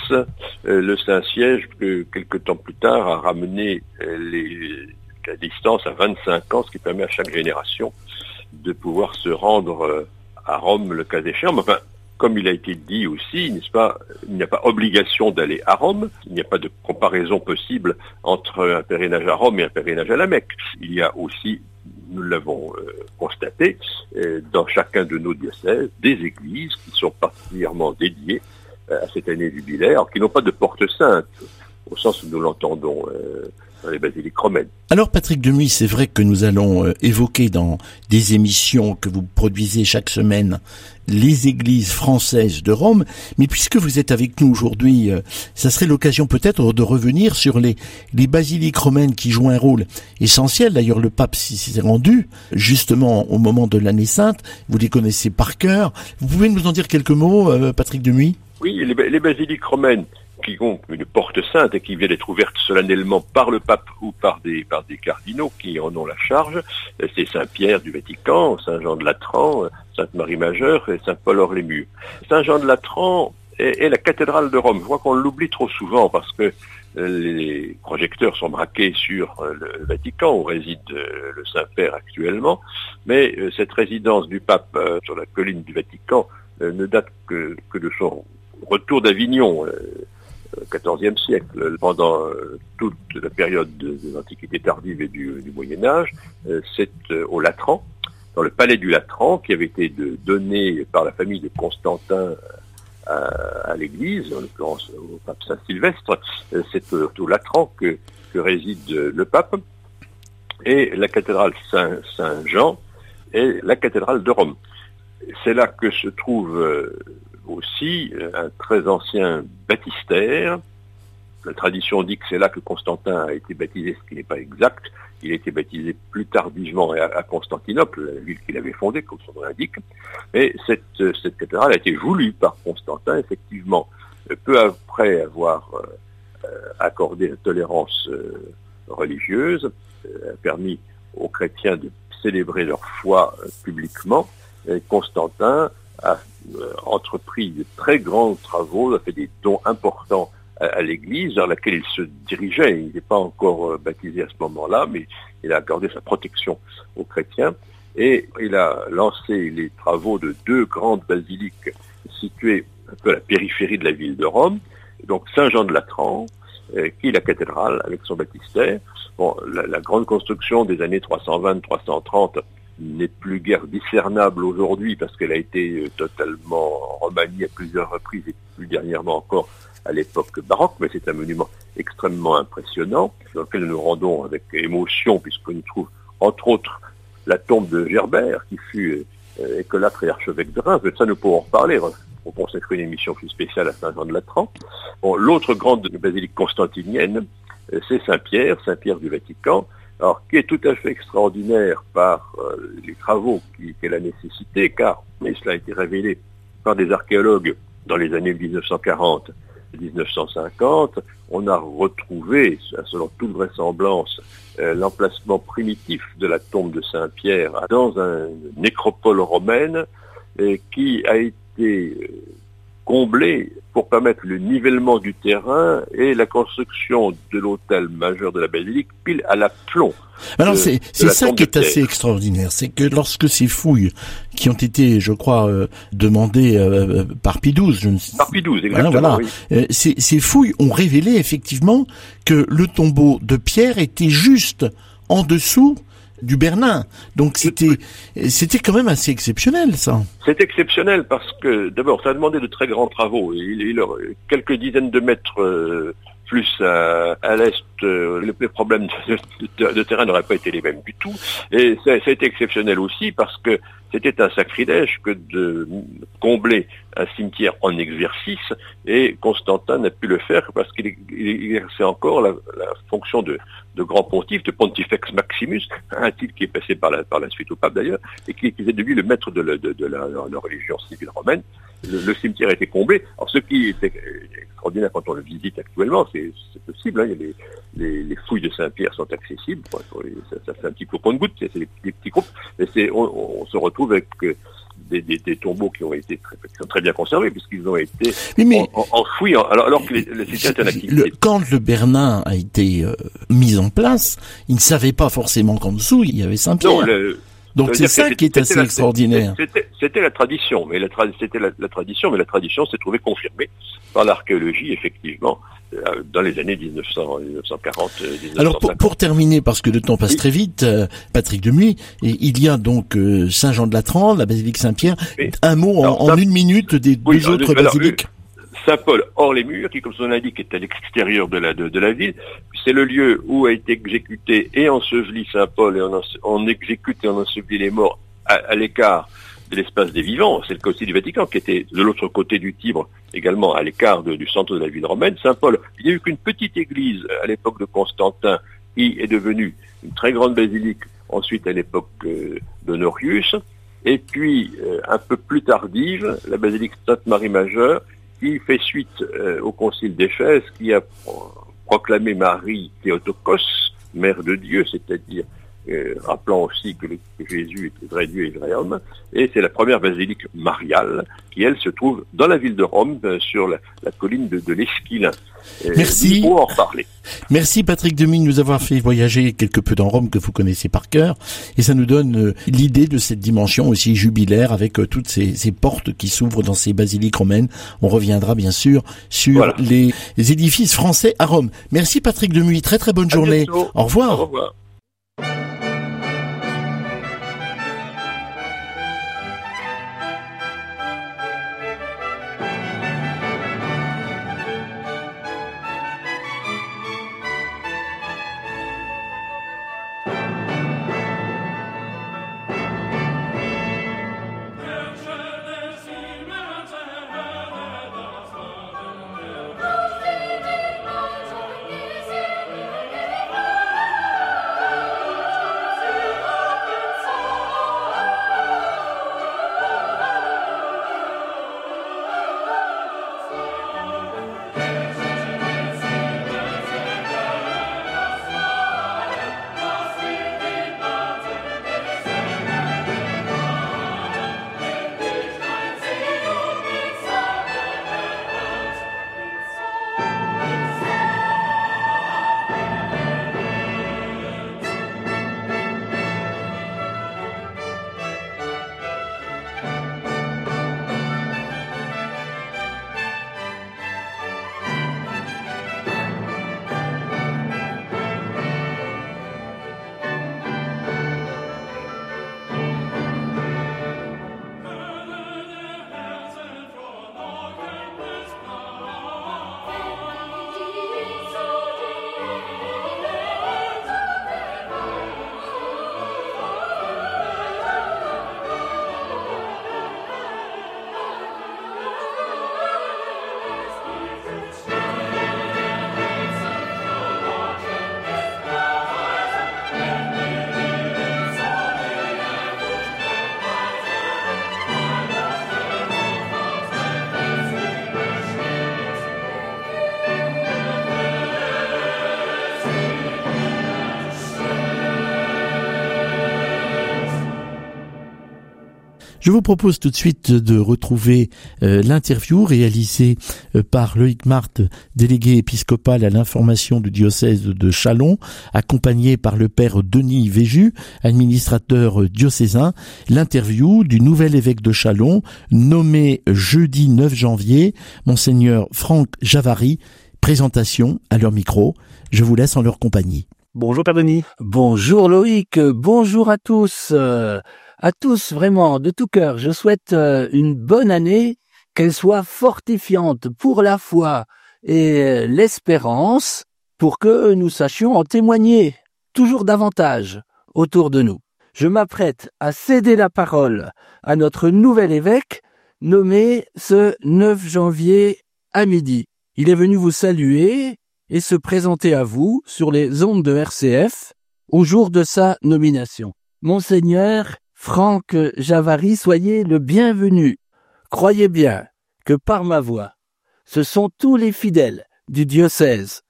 le Saint-Siège, que quelques temps plus tard, a ramené les, la distance à vingt-cinq ans, ce qui permet à chaque génération de pouvoir se rendre à Rome le cas échéant. Mais enfin, comme il a été dit aussi, n'est-ce pas, il n'y a pas obligation d'aller à Rome, il n'y a pas de comparaison possible entre un pèlerinage à Rome et un pèlerinage à la Mecque. Il y a aussi, nous l'avons euh, constaté, euh, dans chacun de nos diocèses, des églises qui sont particulièrement dédiées euh, à cette année jubilaire, qui n'ont pas de porte sainte, au sens où nous l'entendons euh, dans les basiliques romaines. Alors Patrick Demuy, c'est vrai que nous allons euh, évoquer dans des émissions que vous produisez chaque semaine les églises françaises de Rome, mais puisque vous êtes avec nous aujourd'hui, euh, ça serait l'occasion peut-être de revenir sur les, les basiliques romaines qui jouent un rôle essentiel. D'ailleurs, le pape s'y est rendu justement au moment de l'année sainte. Vous les connaissez par cœur. Vous pouvez nous en dire quelques mots, euh, Patrick Demuy ? Oui, les, les basiliques romaines qui ont une porte sainte et qui viennent d'être ouvertes solennellement par le pape ou par des, par des cardinaux qui en ont la charge, c'est Saint-Pierre du Vatican, Saint-Jean de Latran, Sainte-Marie Majeure et Saint-Paul-Orlémieux. Saint-Jean de Latran est, est la cathédrale de Rome. Je vois qu'on l'oublie trop souvent parce que les projecteurs sont braqués sur le Vatican où réside le Saint-Père actuellement, mais cette résidence du pape sur la colline du Vatican ne date que, que de son retour d'Avignon, quatorzième siècle. Pendant euh, toute la période de, de l'Antiquité tardive et du, du Moyen-Âge, euh, c'est euh, au Latran, dans le palais du Latran, qui avait été de, donné par la famille de Constantin à, à l'Église, en l'occurrence au pape Saint-Sylvestre. Euh, c'est euh, au Latran que, que réside euh, le pape. Et la cathédrale Saint, Saint-Jean est la cathédrale de Rome. C'est là que se trouve euh, aussi un très ancien baptistère. La tradition dit que c'est là que Constantin a été baptisé, ce qui n'est pas exact. Il a été baptisé plus tardivement à Constantinople, la ville qu'il avait fondée, comme son nom l'indique. Mais cette, cette cathédrale a été voulue par Constantin, effectivement, peu après avoir euh, accordé la tolérance euh, religieuse, euh, a permis aux chrétiens de célébrer leur foi euh, publiquement. Et Constantin a euh, entrepris de très grands travaux, a fait des dons importants à, à l'Église vers laquelle il se dirigeait. Il n'est pas encore euh, baptisé à ce moment-là, mais il a accordé sa protection aux chrétiens. Et il a lancé les travaux de deux grandes basiliques situées un peu à la périphérie de la ville de Rome. Donc Saint-Jean de Latran, euh, qui est la cathédrale avec son baptistère. Bon, la, la grande construction des années trois cent vingt trois cent trente n'est plus guère discernable aujourd'hui parce qu'elle a été totalement remaniée à plusieurs reprises et plus dernièrement encore à l'époque baroque, mais c'est un monument extrêmement impressionnant dans lequel nous nous rendons avec émotion puisqu'on y trouve entre autres la tombe de Gerbert qui fut euh, écolâtre et archevêque de Reims. Mais ça nous pourrons en reparler. On consacre une émission plus spéciale à Saint-Jean de Latran. Bon, l'autre grande basilique constantinienne, c'est Saint-Pierre, Saint-Pierre du Vatican, Alors, qui est tout à fait extraordinaire par euh, les travaux qui- qu'elle a nécessités, car, et cela a été révélé par des archéologues dans les années dix-neuf cent quarante et dix-neuf cent cinquante, on a retrouvé, selon toute vraisemblance, euh, l'emplacement primitif de la tombe de Saint-Pierre dans un- une nécropole romaine euh, qui a été euh, comblée pour permettre le nivellement du terrain et la construction de l'autel majeur de la basilique pile à l'aplomb. Alors de- c'est de c'est la ça tombe qui de est assez Pierre. extraordinaire, c'est que lorsque ces fouilles qui ont été, je crois, euh, demandées euh, par Pie douze, je ne sais Par Pie douze, Voilà, exactement. voilà. oui. Euh, ces, ces fouilles ont révélé effectivement que le tombeau de Pierre était juste en dessous du Bernin. Donc c'était c'était quand même assez exceptionnel, ça. C'est exceptionnel parce que, d'abord, ça a demandé de très grands travaux. Il, il, quelques dizaines de mètres euh, plus à, à l'est, euh, les, les problèmes de, de- de terrain n'auraient pas été les mêmes du tout. Et ça, ça a été exceptionnel aussi parce que c'était un sacrilège que de combler un cimetière en exercice, et Constantin n'a pu le faire parce qu'il il exerçait encore la, la fonction de, de grand pontife, de Pontifex Maximus, un titre qui est passé par la, par la suite au pape d'ailleurs, et qui, qui est devenu le maître de la, de, de la, de la religion civile romaine. Le, le cimetière a été comblé. Alors ce qui est extraordinaire quand on le visite actuellement, c'est c'est possible, hein, il y a les, les, les fouilles de Saint-Pierre sont accessibles, quoi, pour les- ça, ça fait un petit peu compte-gouttes, c'est des, des petits groupes, mais c'est, on, on se retrouve avec euh, des, des, des tombeaux qui ont été très, qui sont très bien conservés puisqu'ils ont été Oui, mais en- en- enfouis, en- alors, alors que les, le cimetière était en activité. le, quand le Bernin a été euh, mis en place, il ne savait pas forcément qu'en dessous il y avait Saint-Pierre. Non, le, Donc c'est ça qui est assez la, extraordinaire. C'était, c'était la tradition, mais la, tra- c'était la, la tradition, mais la tradition s'est trouvée confirmée par l'archéologie, effectivement, euh, dans les années dix-neuf cents, dix-neuf cent quarante, dix-neuf cent cinquante. Alors pour, pour terminer, parce que le temps passe Oui. très vite, euh, Patrick Demuy, et il y a donc euh, Saint-Jean-de-Latran, la basilique Saint-Pierre. Oui. Un mot en, Alors, en ça- une minute des Oui, deux alors, autres alors, basiliques. Saint-Paul hors les murs, qui comme son nom l'indique est à l'extérieur de la, de, de la ville. C'est le lieu où a été exécuté et enseveli Saint-Paul, et on, en, on exécute et on enseveli les morts à, à l'écart de l'espace des vivants. C'est le cas aussi du Vatican, qui était de l'autre côté du Tibre, également à l'écart de- du centre de la ville romaine. Saint-Paul, il n'y a eu qu'une petite église à l'époque de Constantin, qui est devenue une très grande basilique ensuite à l'époque euh, d'Honorius. Et puis, euh, un peu plus tardive, la basilique Sainte-Marie-Majeure, qui fait suite euh, au concile d'Éphèse, qui a pro- proclamé Marie Théotokos, mère de Dieu, c'est-à-dire euh, rappelant aussi que, le, que Jésus était vrai Dieu et vrai homme. Et c'est la première basilique mariale qui, elle, se trouve dans la ville de Rome, euh, sur la, la colline de, de l'Esquilin. Et Merci. Il faut en reparler. Merci Patrick Demuy de nous avoir fait voyager quelque peu dans Rome que vous connaissez par cœur, et ça nous donne euh, l'idée de cette dimension aussi jubilaire avec euh, toutes ces, ces portes qui s'ouvrent dans ces basiliques romaines. On reviendra bien sûr sur Voilà. les, les édifices français à Rome. Merci Patrick Demuy, très très bonne À journée. bientôt. Au revoir. Au revoir. Je vous propose tout de suite de retrouver euh, l'interview réalisée euh, par Loïc Marthe, délégué épiscopal à l'information du diocèse de Châlons, accompagné par le père Denis Véju, administrateur diocésain. L'interview du nouvel évêque de Châlons, nommé jeudi neuf janvier, Monseigneur Franck Javary. Présentation à leur micro. Je vous laisse en leur compagnie. Bonjour Père Denis. Bonjour Loïc, bonjour à tous. Euh... À tous, vraiment, de tout cœur, je souhaite euh, une bonne année, qu'elle soit fortifiante pour la foi et euh, l'espérance, pour que nous sachions en témoigner toujours davantage autour de nous. Je m'apprête à céder la parole à notre nouvel évêque, nommé ce neuf janvier à midi. Il est venu vous saluer et se présenter à vous sur les ondes de R C F au jour de sa nomination. Monseigneur Franck Javary, soyez le bienvenu. Croyez bien que par ma voix, ce sont tous les fidèles du diocèse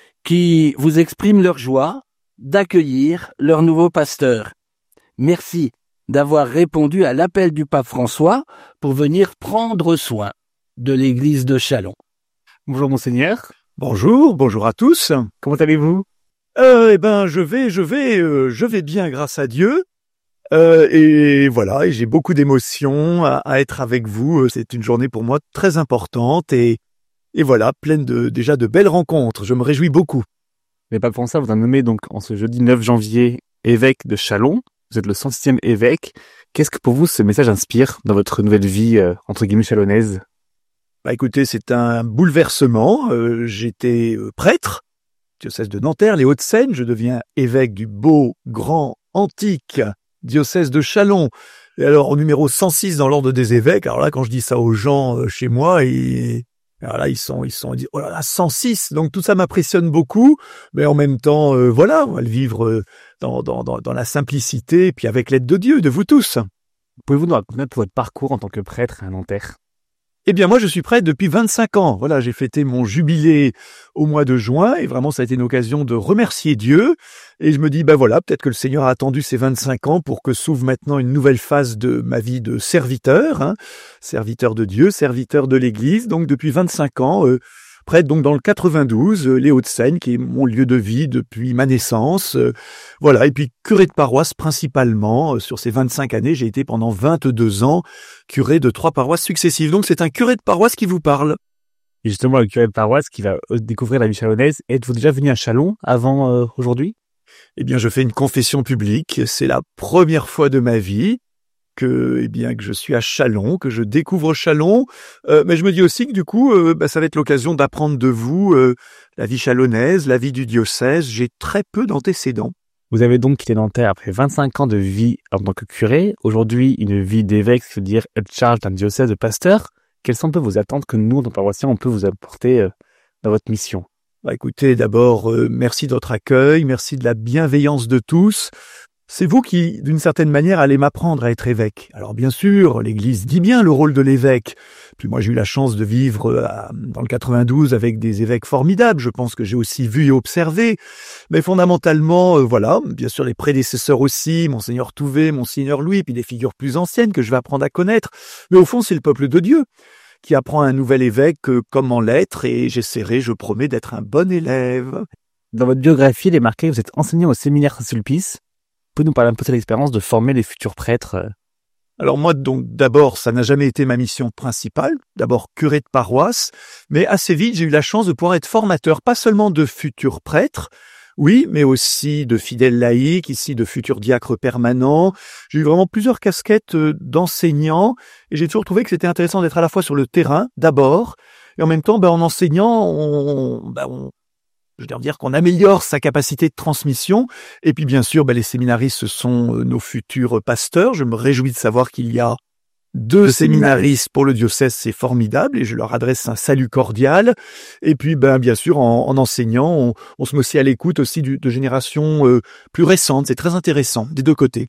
qui vous expriment leur joie d'accueillir leur nouveau pasteur. Merci d'avoir répondu à l'appel du pape François pour venir prendre soin de l'église de Châlons. Bonjour Monseigneur. Bonjour, bonjour à tous. Comment allez-vous ? Euh, eh ben, je vais, je vais, euh, je vais bien grâce à Dieu. Euh, et voilà, et j'ai beaucoup d'émotions à, à être avec vous. C'est une journée pour moi très importante et, et voilà, pleine de déjà de belles rencontres. Je me réjouis beaucoup. Le pape François vous a nommé donc en ce jeudi neuf janvier évêque de Châlons. Vous êtes le cent sixième évêque. Qu'est-ce que pour vous ce message inspire dans votre nouvelle vie euh, entre guillemets chalonnaise ? Bah écoutez, c'est un bouleversement. Euh, j'étais euh, prêtre, diocèse de Nanterre, les Hauts-de-Seine. Je deviens évêque du beau, grand, antique diocèse de Châlons. Et alors, au numéro cent six dans l'ordre des évêques, alors là, quand je dis ça aux gens euh, chez moi, et alors là, ils sont, ils sont, ils disent, oh là là, cent six. Donc tout ça m'impressionne beaucoup, mais en même temps, euh, voilà, on va le vivre euh, dans, dans, dans, dans la simplicité, et puis avec l'aide de Dieu, de vous tous. Pouvez-vous nous raconter votre parcours en tant que prêtre à Nanterre ? Eh bien, moi, je suis prêtre depuis vingt-cinq ans. Voilà, j'ai fêté mon jubilé au mois de juin et vraiment, ça a été une occasion de remercier Dieu. Et je me dis, ben voilà, peut-être que le Seigneur a attendu ces vingt-cinq ans pour que s'ouvre maintenant une nouvelle phase de ma vie de serviteur, hein, serviteur de Dieu, serviteur de l'Église. Donc, depuis vingt-cinq ans, euh, prêtre donc dans le quatre-vingt-douze, euh, les Hauts-de-Seine, qui est mon lieu de vie depuis ma naissance. Euh, voilà, et puis curé de paroisse principalement. Euh, sur ces vingt-cinq années, j'ai été pendant vingt-deux ans curé de trois paroisses successives. Donc, c'est un curé de paroisse qui vous parle. Et justement, le curé de paroisse qui va découvrir la vie chalonnaise. Êtes-vous déjà venu à Châlons avant euh, aujourd'hui ? Eh bien, je fais une confession publique. C'est la première fois de ma vie que, eh bien, que je suis à Châlons, que je découvre Châlons. Euh, mais je me dis aussi que du coup, euh, bah, ça va être l'occasion d'apprendre de vous euh, la vie chalonnaise, la vie du diocèse. J'ai très peu d'antécédents. Vous avez donc quitté Nanterre après vingt-cinq ans de vie en tant que curé. Aujourd'hui, une vie d'évêque, c'est-à-dire être charge d'un diocèse de pasteur. Quelles sont un peu vos attentes que nous, en tant que paroissiens, on peut vous apporter euh, dans votre mission ? Bah, écoutez, d'abord, euh, merci de votre accueil, merci de la bienveillance de tous. C'est vous qui, d'une certaine manière, allez m'apprendre à être évêque. Alors bien sûr, l'Église dit bien le rôle de l'évêque. Puis moi, j'ai eu la chance de vivre à, dans le quatre-vingt-douze avec des évêques formidables. Je pense que j'ai aussi vu et observé. Mais fondamentalement, euh, voilà, bien sûr, les prédécesseurs aussi, Monseigneur Touvet, Monseigneur Louis, puis des figures plus anciennes que je vais apprendre à connaître. Mais au fond, c'est le peuple de Dieu qui apprend à un nouvel évêque euh, comment l'être, et j'essaierai, je promets, d'être un bon élève. Dans votre biographie, il est marqué que vous êtes enseignant au séminaire Saint-Sulpice. Pouvez-vous nous parler un peu de l'expérience de former les futurs prêtres ? Alors moi, donc d'abord, ça n'a jamais été ma mission principale. D'abord curé de paroisse, mais assez vite, j'ai eu la chance de pouvoir être formateur, pas seulement de futurs prêtres, oui, mais aussi de fidèles laïcs, ici de futurs diacres permanents. J'ai eu vraiment plusieurs casquettes d'enseignants, et j'ai toujours trouvé que c'était intéressant d'être à la fois sur le terrain, d'abord, et en même temps, ben, en enseignant, on, ben, on je veux dire qu'on améliore sa capacité de transmission. Et puis bien sûr, ben, les séminaristes, ce sont nos futurs pasteurs. Je me réjouis de savoir qu'il y a deux le séminaristes pour le diocèse, c'est formidable, et je leur adresse un salut cordial. Et puis ben bien sûr, en, en enseignant, on, on se met aussi à l'écoute aussi du, de générations euh, plus récentes. C'est très intéressant des deux côtés.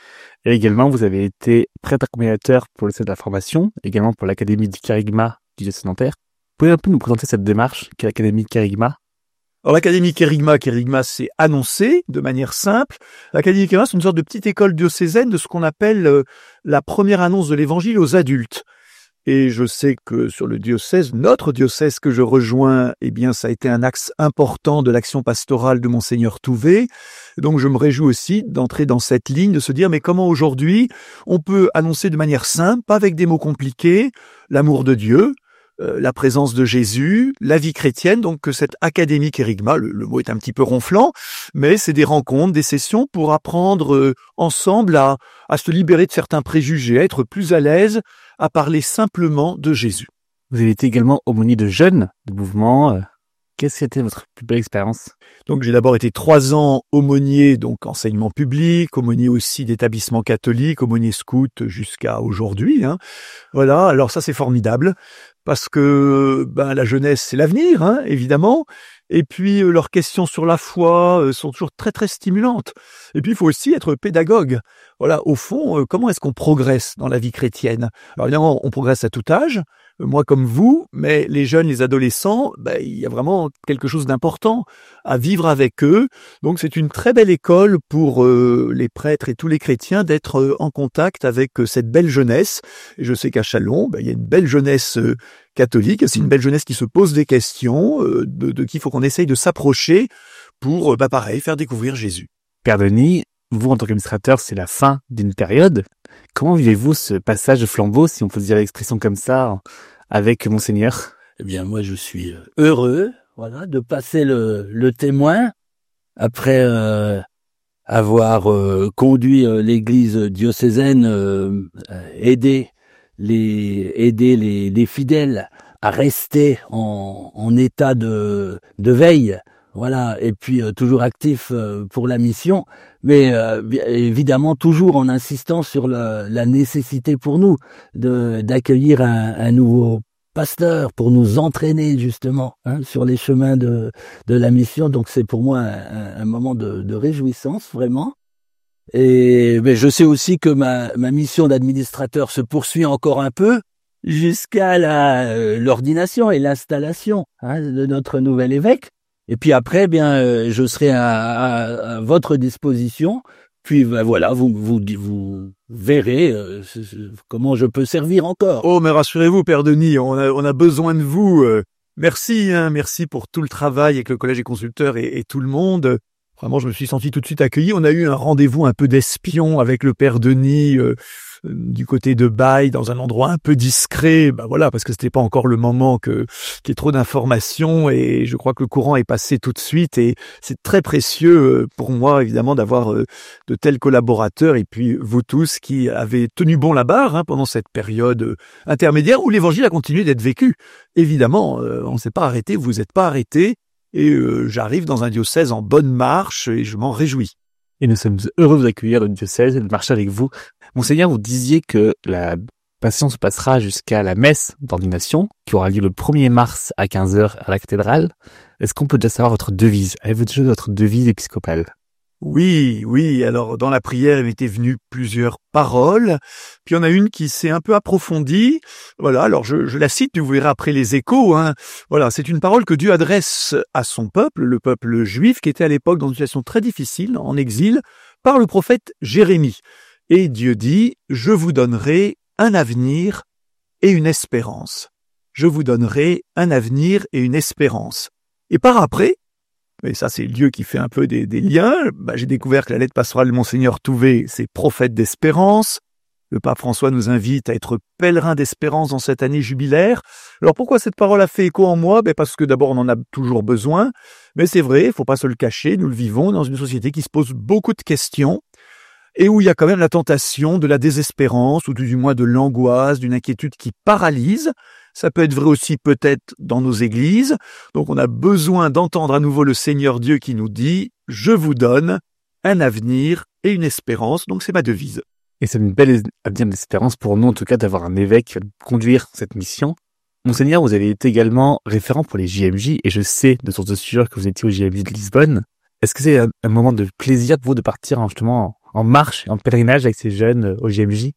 Et également, vous avez été prêtre accompagnateur pour le centre de la formation, également pour l'Académie du Kérigma du diocèse de Nanterre. Vous pouvez un peu nous présenter cette démarche qu'est l'Académie de Kérigma ? Alors l'académie Kérigma, Kérigma c'est annoncé de manière simple. L'académie Kérigma c'est une sorte de petite école diocésaine de ce qu'on appelle euh, la première annonce de l'évangile aux adultes. Et je sais que sur le diocèse, notre diocèse que je rejoins, eh bien ça a été un axe important de l'action pastorale de Monseigneur Touvet. Donc je me réjouis aussi d'entrer dans cette ligne, de se dire mais comment aujourd'hui on peut annoncer de manière simple, pas avec des mots compliqués, l'amour de Dieu, Euh, la présence de Jésus, la vie chrétienne, donc que cette académie Kérigma, le, le mot est un petit peu ronflant, mais c'est des rencontres, des sessions pour apprendre euh, ensemble à, à se libérer de certains préjugés, à être plus à l'aise, à parler simplement de Jésus. Vous avez été également aumônier de jeunes, de mouvement. Qu'est-ce que c'était votre plus belle expérience? Donc j'ai d'abord été trois ans aumônier, donc enseignement public, aumônier aussi d'établissement catholique, aumônier scout jusqu'à aujourd'hui. Hein. Voilà, alors ça c'est formidable. Parce que ben la jeunesse c'est l'avenir, hein, évidemment. Et puis euh, leurs questions sur la foi euh, sont toujours très très stimulantes. Et puis il faut aussi être pédagogue. Voilà, au fond, euh, comment est-ce qu'on progresse dans la vie chrétienne? Alors évidemment, on progresse à tout âge, euh, moi comme vous, mais les jeunes, les adolescents, ben il y a vraiment quelque chose d'important à vivre avec eux. Donc c'est une très belle école pour euh, les prêtres et tous les chrétiens d'être euh, en contact avec euh, cette belle jeunesse. Et je sais qu'à Châlons, ben il y a une belle jeunesse euh, catholique, c'est une belle jeunesse qui se pose des questions, euh, de, de qui il faut qu'on essaye de s'approcher pour, euh, bah pareil, faire découvrir Jésus. Père Denis, vous en tant qu'administrateur, c'est la fin d'une période. Comment vivez-vous ce passage de flambeau, si on peut dire l'expression comme ça, avec Monseigneur? Eh bien, moi, je suis heureux, voilà, de passer le, le témoin après euh, avoir euh, conduit euh, l'Église diocésaine, euh, aider les aider les, les fidèles à rester en, en état de, de veille, voilà, et puis euh, toujours actif euh, pour la mission, mais euh, évidemment toujours en insistant sur la, la nécessité pour nous de d'accueillir un, un nouveau pasteur pour nous entraîner justement hein, sur les chemins de de la mission. Donc c'est pour moi un, un moment de, de réjouissance vraiment. Et mais je sais aussi que ma, ma mission d'administrateur se poursuit encore un peu jusqu'à la euh, l'ordination et l'installation hein, de notre nouvel évêque. Et puis après, bien, euh, je serai à, à, à votre disposition. Puis ben, voilà, vous vous vous verrez euh, comment je peux servir encore. Oh, mais rassurez-vous, Père Denis, on a on a besoin de vous. Euh, merci, hein, merci pour tout le travail avec le collège des consulteurs et, et tout le monde. Vraiment, je me suis senti tout de suite accueilli. On a eu un rendez-vous un peu d'espion avec le Père Denis euh, du côté de Baye, dans un endroit un peu discret. Ben voilà, parce que c'était pas encore le moment que qu'il y ait trop d'informations. Et je crois que le courant est passé tout de suite. Et c'est très précieux pour moi, évidemment, d'avoir euh, de tels collaborateurs. Et puis vous tous qui avez tenu bon la barre hein, pendant cette période intermédiaire où l'Évangile a continué d'être vécu. Évidemment, euh, on ne s'est pas arrêté, vous n'êtes pas arrêté. Et euh, j'arrive dans un diocèse en bonne marche et je m'en réjouis. Et nous sommes heureux de vous accueillir dans le diocèse et de marcher avec vous. Monseigneur, vous disiez que la passion se passera jusqu'à la messe d'ordination, qui aura lieu le premier mars à quinze heures à la cathédrale. Est-ce qu'on peut déjà savoir votre devise? Avez-vous déjà votre devise épiscopale? Oui, oui. Alors, dans la prière, il m'était venu plusieurs paroles. Puis, il y en a une qui s'est un peu approfondie. Voilà. Alors, je, je la cite, vous verrez après les échos, hein. Voilà. C'est une parole que Dieu adresse à son peuple, le peuple juif, qui était à l'époque dans une situation très difficile, en exil, par le prophète Jérémie. Et Dieu dit, je vous donnerai un avenir et une espérance. Je vous donnerai un avenir et une espérance. Et par après, et ça c'est Dieu qui fait un peu des, des liens, bah, j'ai découvert que la lettre pastorale de Monseigneur Touvet, c'est prophète d'espérance. Le pape François nous invite à être pèlerins d'espérance dans cette année jubilaire. Alors pourquoi cette parole a fait écho en moi? Ben parce que d'abord on en a toujours besoin, mais c'est vrai, il faut pas se le cacher, nous le vivons dans une société qui se pose beaucoup de questions et où il y a quand même la tentation de la désespérance ou du moins de l'angoisse, d'une inquiétude qui paralyse. Ça peut être vrai aussi peut-être dans nos églises. Donc on a besoin d'entendre à nouveau le Seigneur Dieu qui nous dit « Je vous donne un avenir et une espérance ». Donc c'est ma devise. Et c'est une belle avenir d'espérance pour nous en tout cas d'avoir un évêque qui va conduire cette mission. Monseigneur, vous avez été également référent pour les J M J et je sais de sources sûres que vous étiez au J M J de Lisbonne. Est-ce que c'est un, un moment de plaisir pour vous de partir en, justement en marche, en pèlerinage avec ces jeunes au J M J?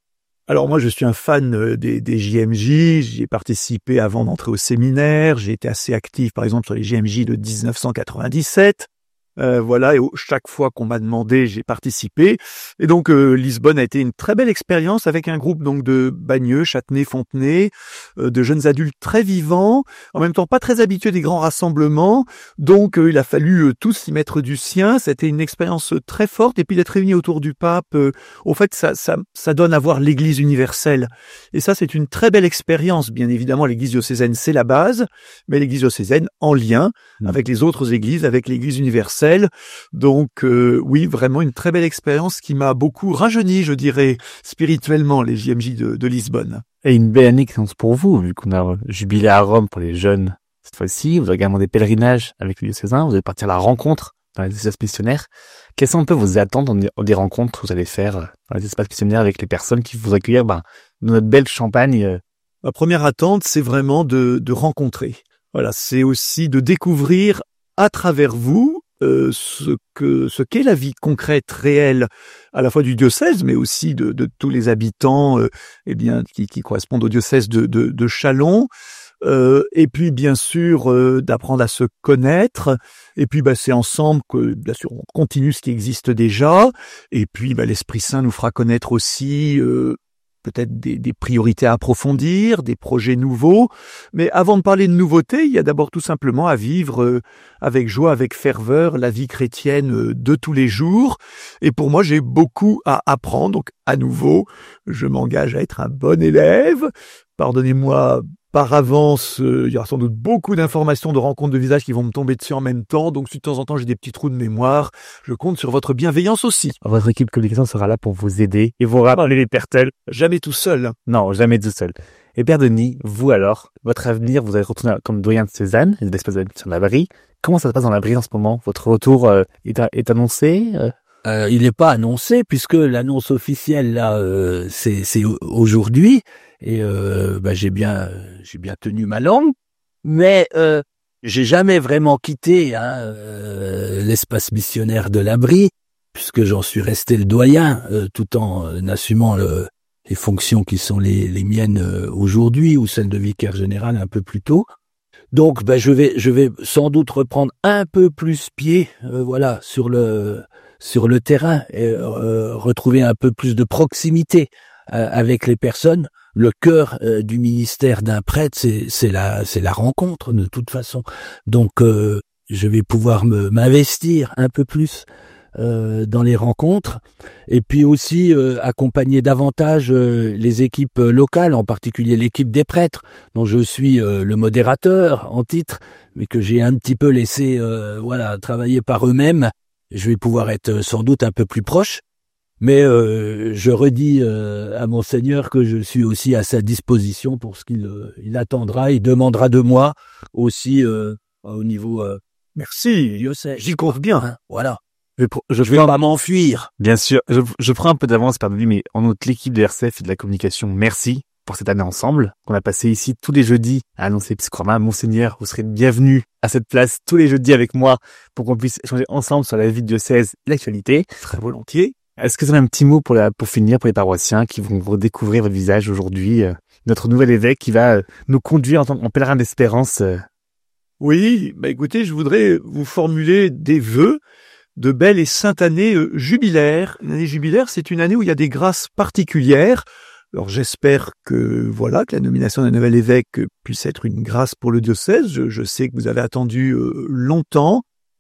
Alors moi, je suis un fan des, des J M J. J'y ai participé avant d'entrer au séminaire. J'ai été assez actif, par exemple, sur les J M J de dix-neuf cent quatre-vingt-dix-sept. Euh, voilà, et chaque fois qu'on m'a demandé, j'ai participé. Et donc euh, Lisbonne a été une très belle expérience avec un groupe donc de Bagneux, Châtenay, Fontenay, euh, de jeunes adultes très vivants, en même temps pas très habitués des grands rassemblements. Donc euh, il a fallu euh, tous y mettre du sien. C'était une expérience très forte. Et puis d'être réunis autour du pape, euh, au fait, ça, ça, ça donne à voir l'Église universelle. Et ça, c'est une très belle expérience. Bien évidemment, l'Église diocésaine, c'est la base, mais l'Église diocésaine en lien mmh. avec les autres églises, avec l'Église universelle. Donc euh, oui, vraiment une très belle expérience qui m'a beaucoup rajeuni, je dirais, spirituellement, les J M J de, de Lisbonne. Et une belle année qui s'annonce pour vous, vu qu'on a jubilé à Rome pour les jeunes cette fois-ci. Vous avez également des pèlerinages avec les diocésains. Vous allez partir à la rencontre dans les espaces missionnaires. Quelles sont un peu vos attentes dans des rencontres que vous allez faire dans les espaces missionnaires avec les personnes qui vont vous accueillir ben, dans notre belle Champagne? Ma première attente, c'est vraiment de, de rencontrer. Voilà, c'est aussi de découvrir à travers vous Euh, ce que ce qu'est la vie concrète, réelle, à la fois du diocèse, mais aussi de, de tous les habitants, euh, eh bien, qui, qui correspondent au diocèse de, de, de Châlons. Euh, et puis, bien sûr, euh, d'apprendre à se connaître. Et puis, bah, c'est ensemble que, bien sûr, on continue ce qui existe déjà. Et puis, bah, l'Esprit Saint nous fera connaître aussi euh, peut-être des, des priorités à approfondir, des projets nouveaux. Mais avant de parler de nouveautés, il y a d'abord tout simplement à vivre euh, avec joie, avec ferveur, la vie chrétienne euh, de tous les jours. Et pour moi, j'ai beaucoup à apprendre. Donc, à nouveau, je m'engage à être un bon élève. Pardonnez-moi par avance, euh, il y aura sans doute beaucoup d'informations, de rencontres de visages qui vont me tomber dessus en même temps. Donc, si de temps en temps j'ai des petits trous de mémoire, je compte sur votre bienveillance aussi. Votre équipe communication sera là pour vous aider et vous rappeler les pertels. Jamais tout seul. Non, jamais tout seul. Et Père Denis, vous alors, votre avenir, vous allez retourner comme doyen de Cézanne, et de l'espace de la Brie. Comment ça se passe dans la Brie en ce moment? Votre retour euh, est, a, est annoncé euh Euh, il n'est pas annoncé puisque l'annonce officielle là, euh, c'est, c'est aujourd'hui et euh, bah, j'ai bien, j'ai bien tenu ma langue, mais euh, j'ai jamais vraiment quitté hein, euh, l'espace missionnaire de la Brie puisque j'en suis resté le doyen, euh, tout en euh, assumant le, les fonctions qui sont les, les miennes euh, aujourd'hui ou celles de vicaire général un peu plus tôt. Donc, bah, je vais, je vais sans doute reprendre un peu plus pied, euh, voilà, sur le sur le terrain et euh, retrouver un peu plus de proximité euh, avec les personnes. Le cœur euh, du ministère d'un prêtre, c'est c'est la c'est la rencontre de toute façon. Donc euh, je vais pouvoir me m'investir un peu plus euh, dans les rencontres et puis aussi euh, accompagner davantage euh, les équipes locales, en particulier l'équipe des prêtres dont je suis euh, le modérateur en titre, mais que j'ai un petit peu laissé euh, voilà travailler par eux-mêmes. Je vais pouvoir être sans doute un peu plus proche, mais euh, je redis euh, à Monseigneur que je suis aussi à sa disposition pour ce qu'il euh, il attendra, il demandera de moi aussi euh, au niveau euh, merci, diocèse. J'y compte bien. Hein, voilà. Je, je, je vais pas m'enfuir. Bien sûr, je, je prends un peu d'avance, Père Denis, mais en notre l'équipe de R C F et de la communication, merci pour cette année ensemble, qu'on a passé ici tous les jeudis à annoncer Psychorama. Monseigneur, vous serez bienvenu à cette place tous les jeudis avec moi pour qu'on puisse échanger ensemble sur la vie de diocèse et l'actualité. Très volontiers. Est-ce que vous avez un petit mot pour, la, pour finir pour les paroissiens qui vont redécouvrir votre visage aujourd'hui, euh, notre nouvel évêque qui va euh, nous conduire en, en pèlerin d'espérance euh... Oui, bah écoutez, je voudrais vous formuler des vœux de belle et sainte année euh, jubilaire. Une année jubilaire, c'est une année où il y a des grâces particulières. Alors j'espère que voilà que la nomination d'un nouvel évêque puisse être une grâce pour le diocèse. Je, je sais que vous avez attendu euh, longtemps.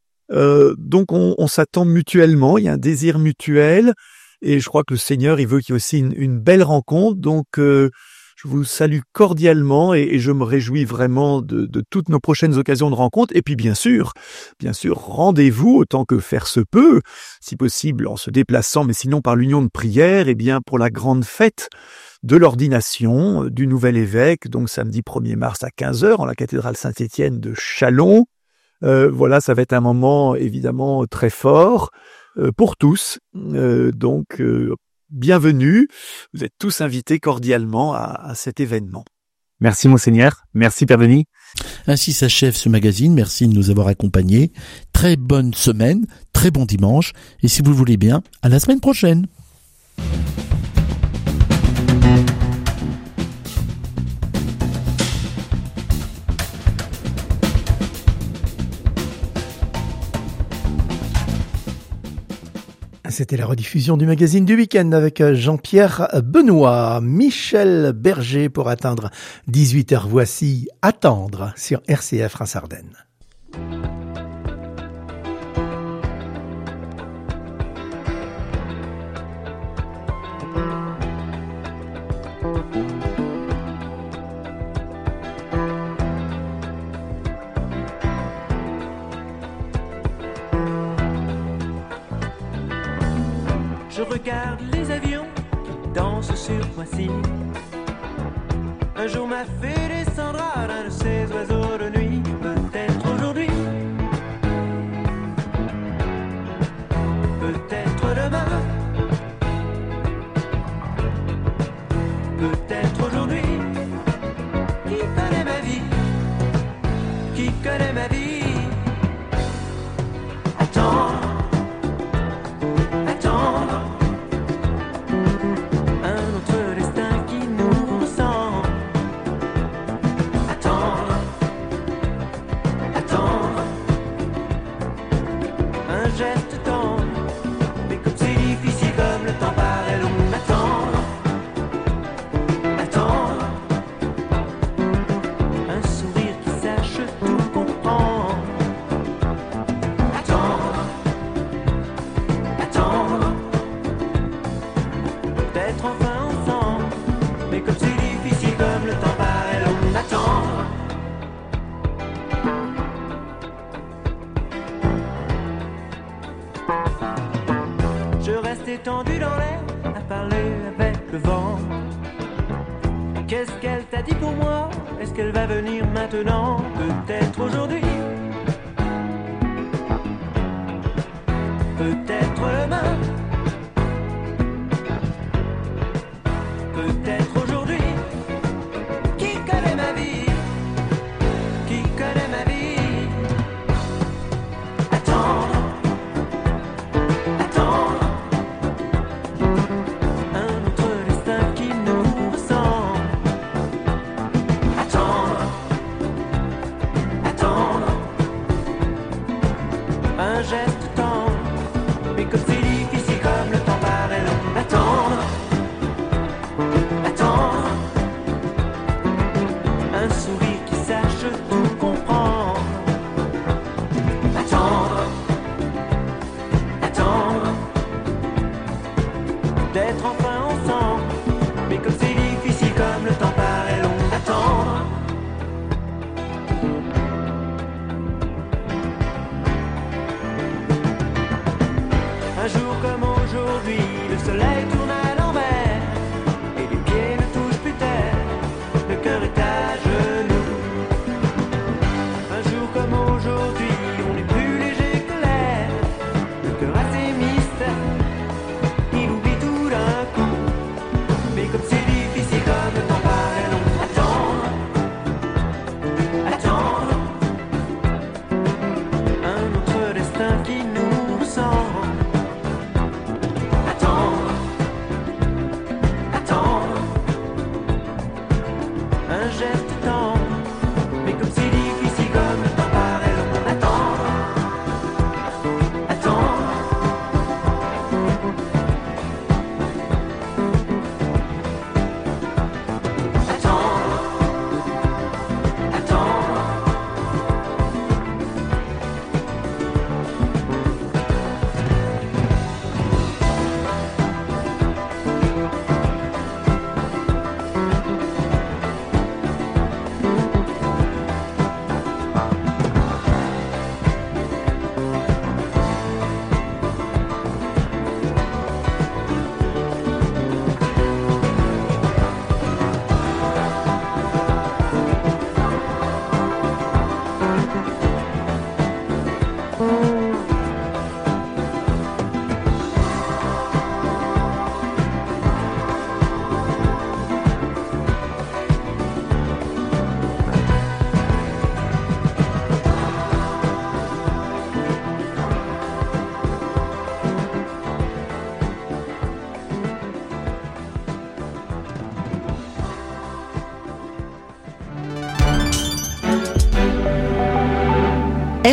Euh, donc on, on s'attend mutuellement, il y a un désir mutuel et je crois que le Seigneur il veut qu'il y ait aussi une, une belle rencontre. Donc euh, je vous salue cordialement et, et je me réjouis vraiment de, de toutes nos prochaines occasions de rencontre. Et puis bien sûr, bien sûr, rendez-vous autant que faire se peut, si possible en se déplaçant, mais sinon par l'union de prière, et bien pour la grande fête de l'ordination du nouvel évêque, donc samedi premier mars à quinze heures en la cathédrale Saint-Étienne de Châlons. Euh, voilà, ça va être un moment évidemment très fort euh, pour tous. Euh, donc, euh, bienvenue. Vous êtes tous invités cordialement à, à cet événement. Merci Monseigneur. Merci Père Denis. Ainsi s'achève ce magazine. Merci de nous avoir accompagnés. Très bonne semaine, très bon dimanche. Et si vous le voulez bien, à la semaine prochaine. C'était la rediffusion du magazine du week-end avec Jean-Pierre Benoît, Michel Berger pour atteindre dix-huit heures. Voici Attendre sur R C F Reims-Ardennes. Je regarde les avions qui dansent sur Poissy. Un jour ma fée descendra d'un de ces oiseaux de nuit. Peut-être aujourd'hui, peut-être demain, peut-être aujourd'hui. Qui connaît ma vie? Qui connaît ma vie? Attends. Étendue dans l'air, à parler avec le vent. Qu'est-ce qu'elle t'a dit pour moi? Est-ce qu'elle va venir maintenant? Peut-être aujourd'hui, peut-être demain, peut-être aujourd'hui. Qui connaît ma vie? Qui connaît ma vie? Attendre. Geste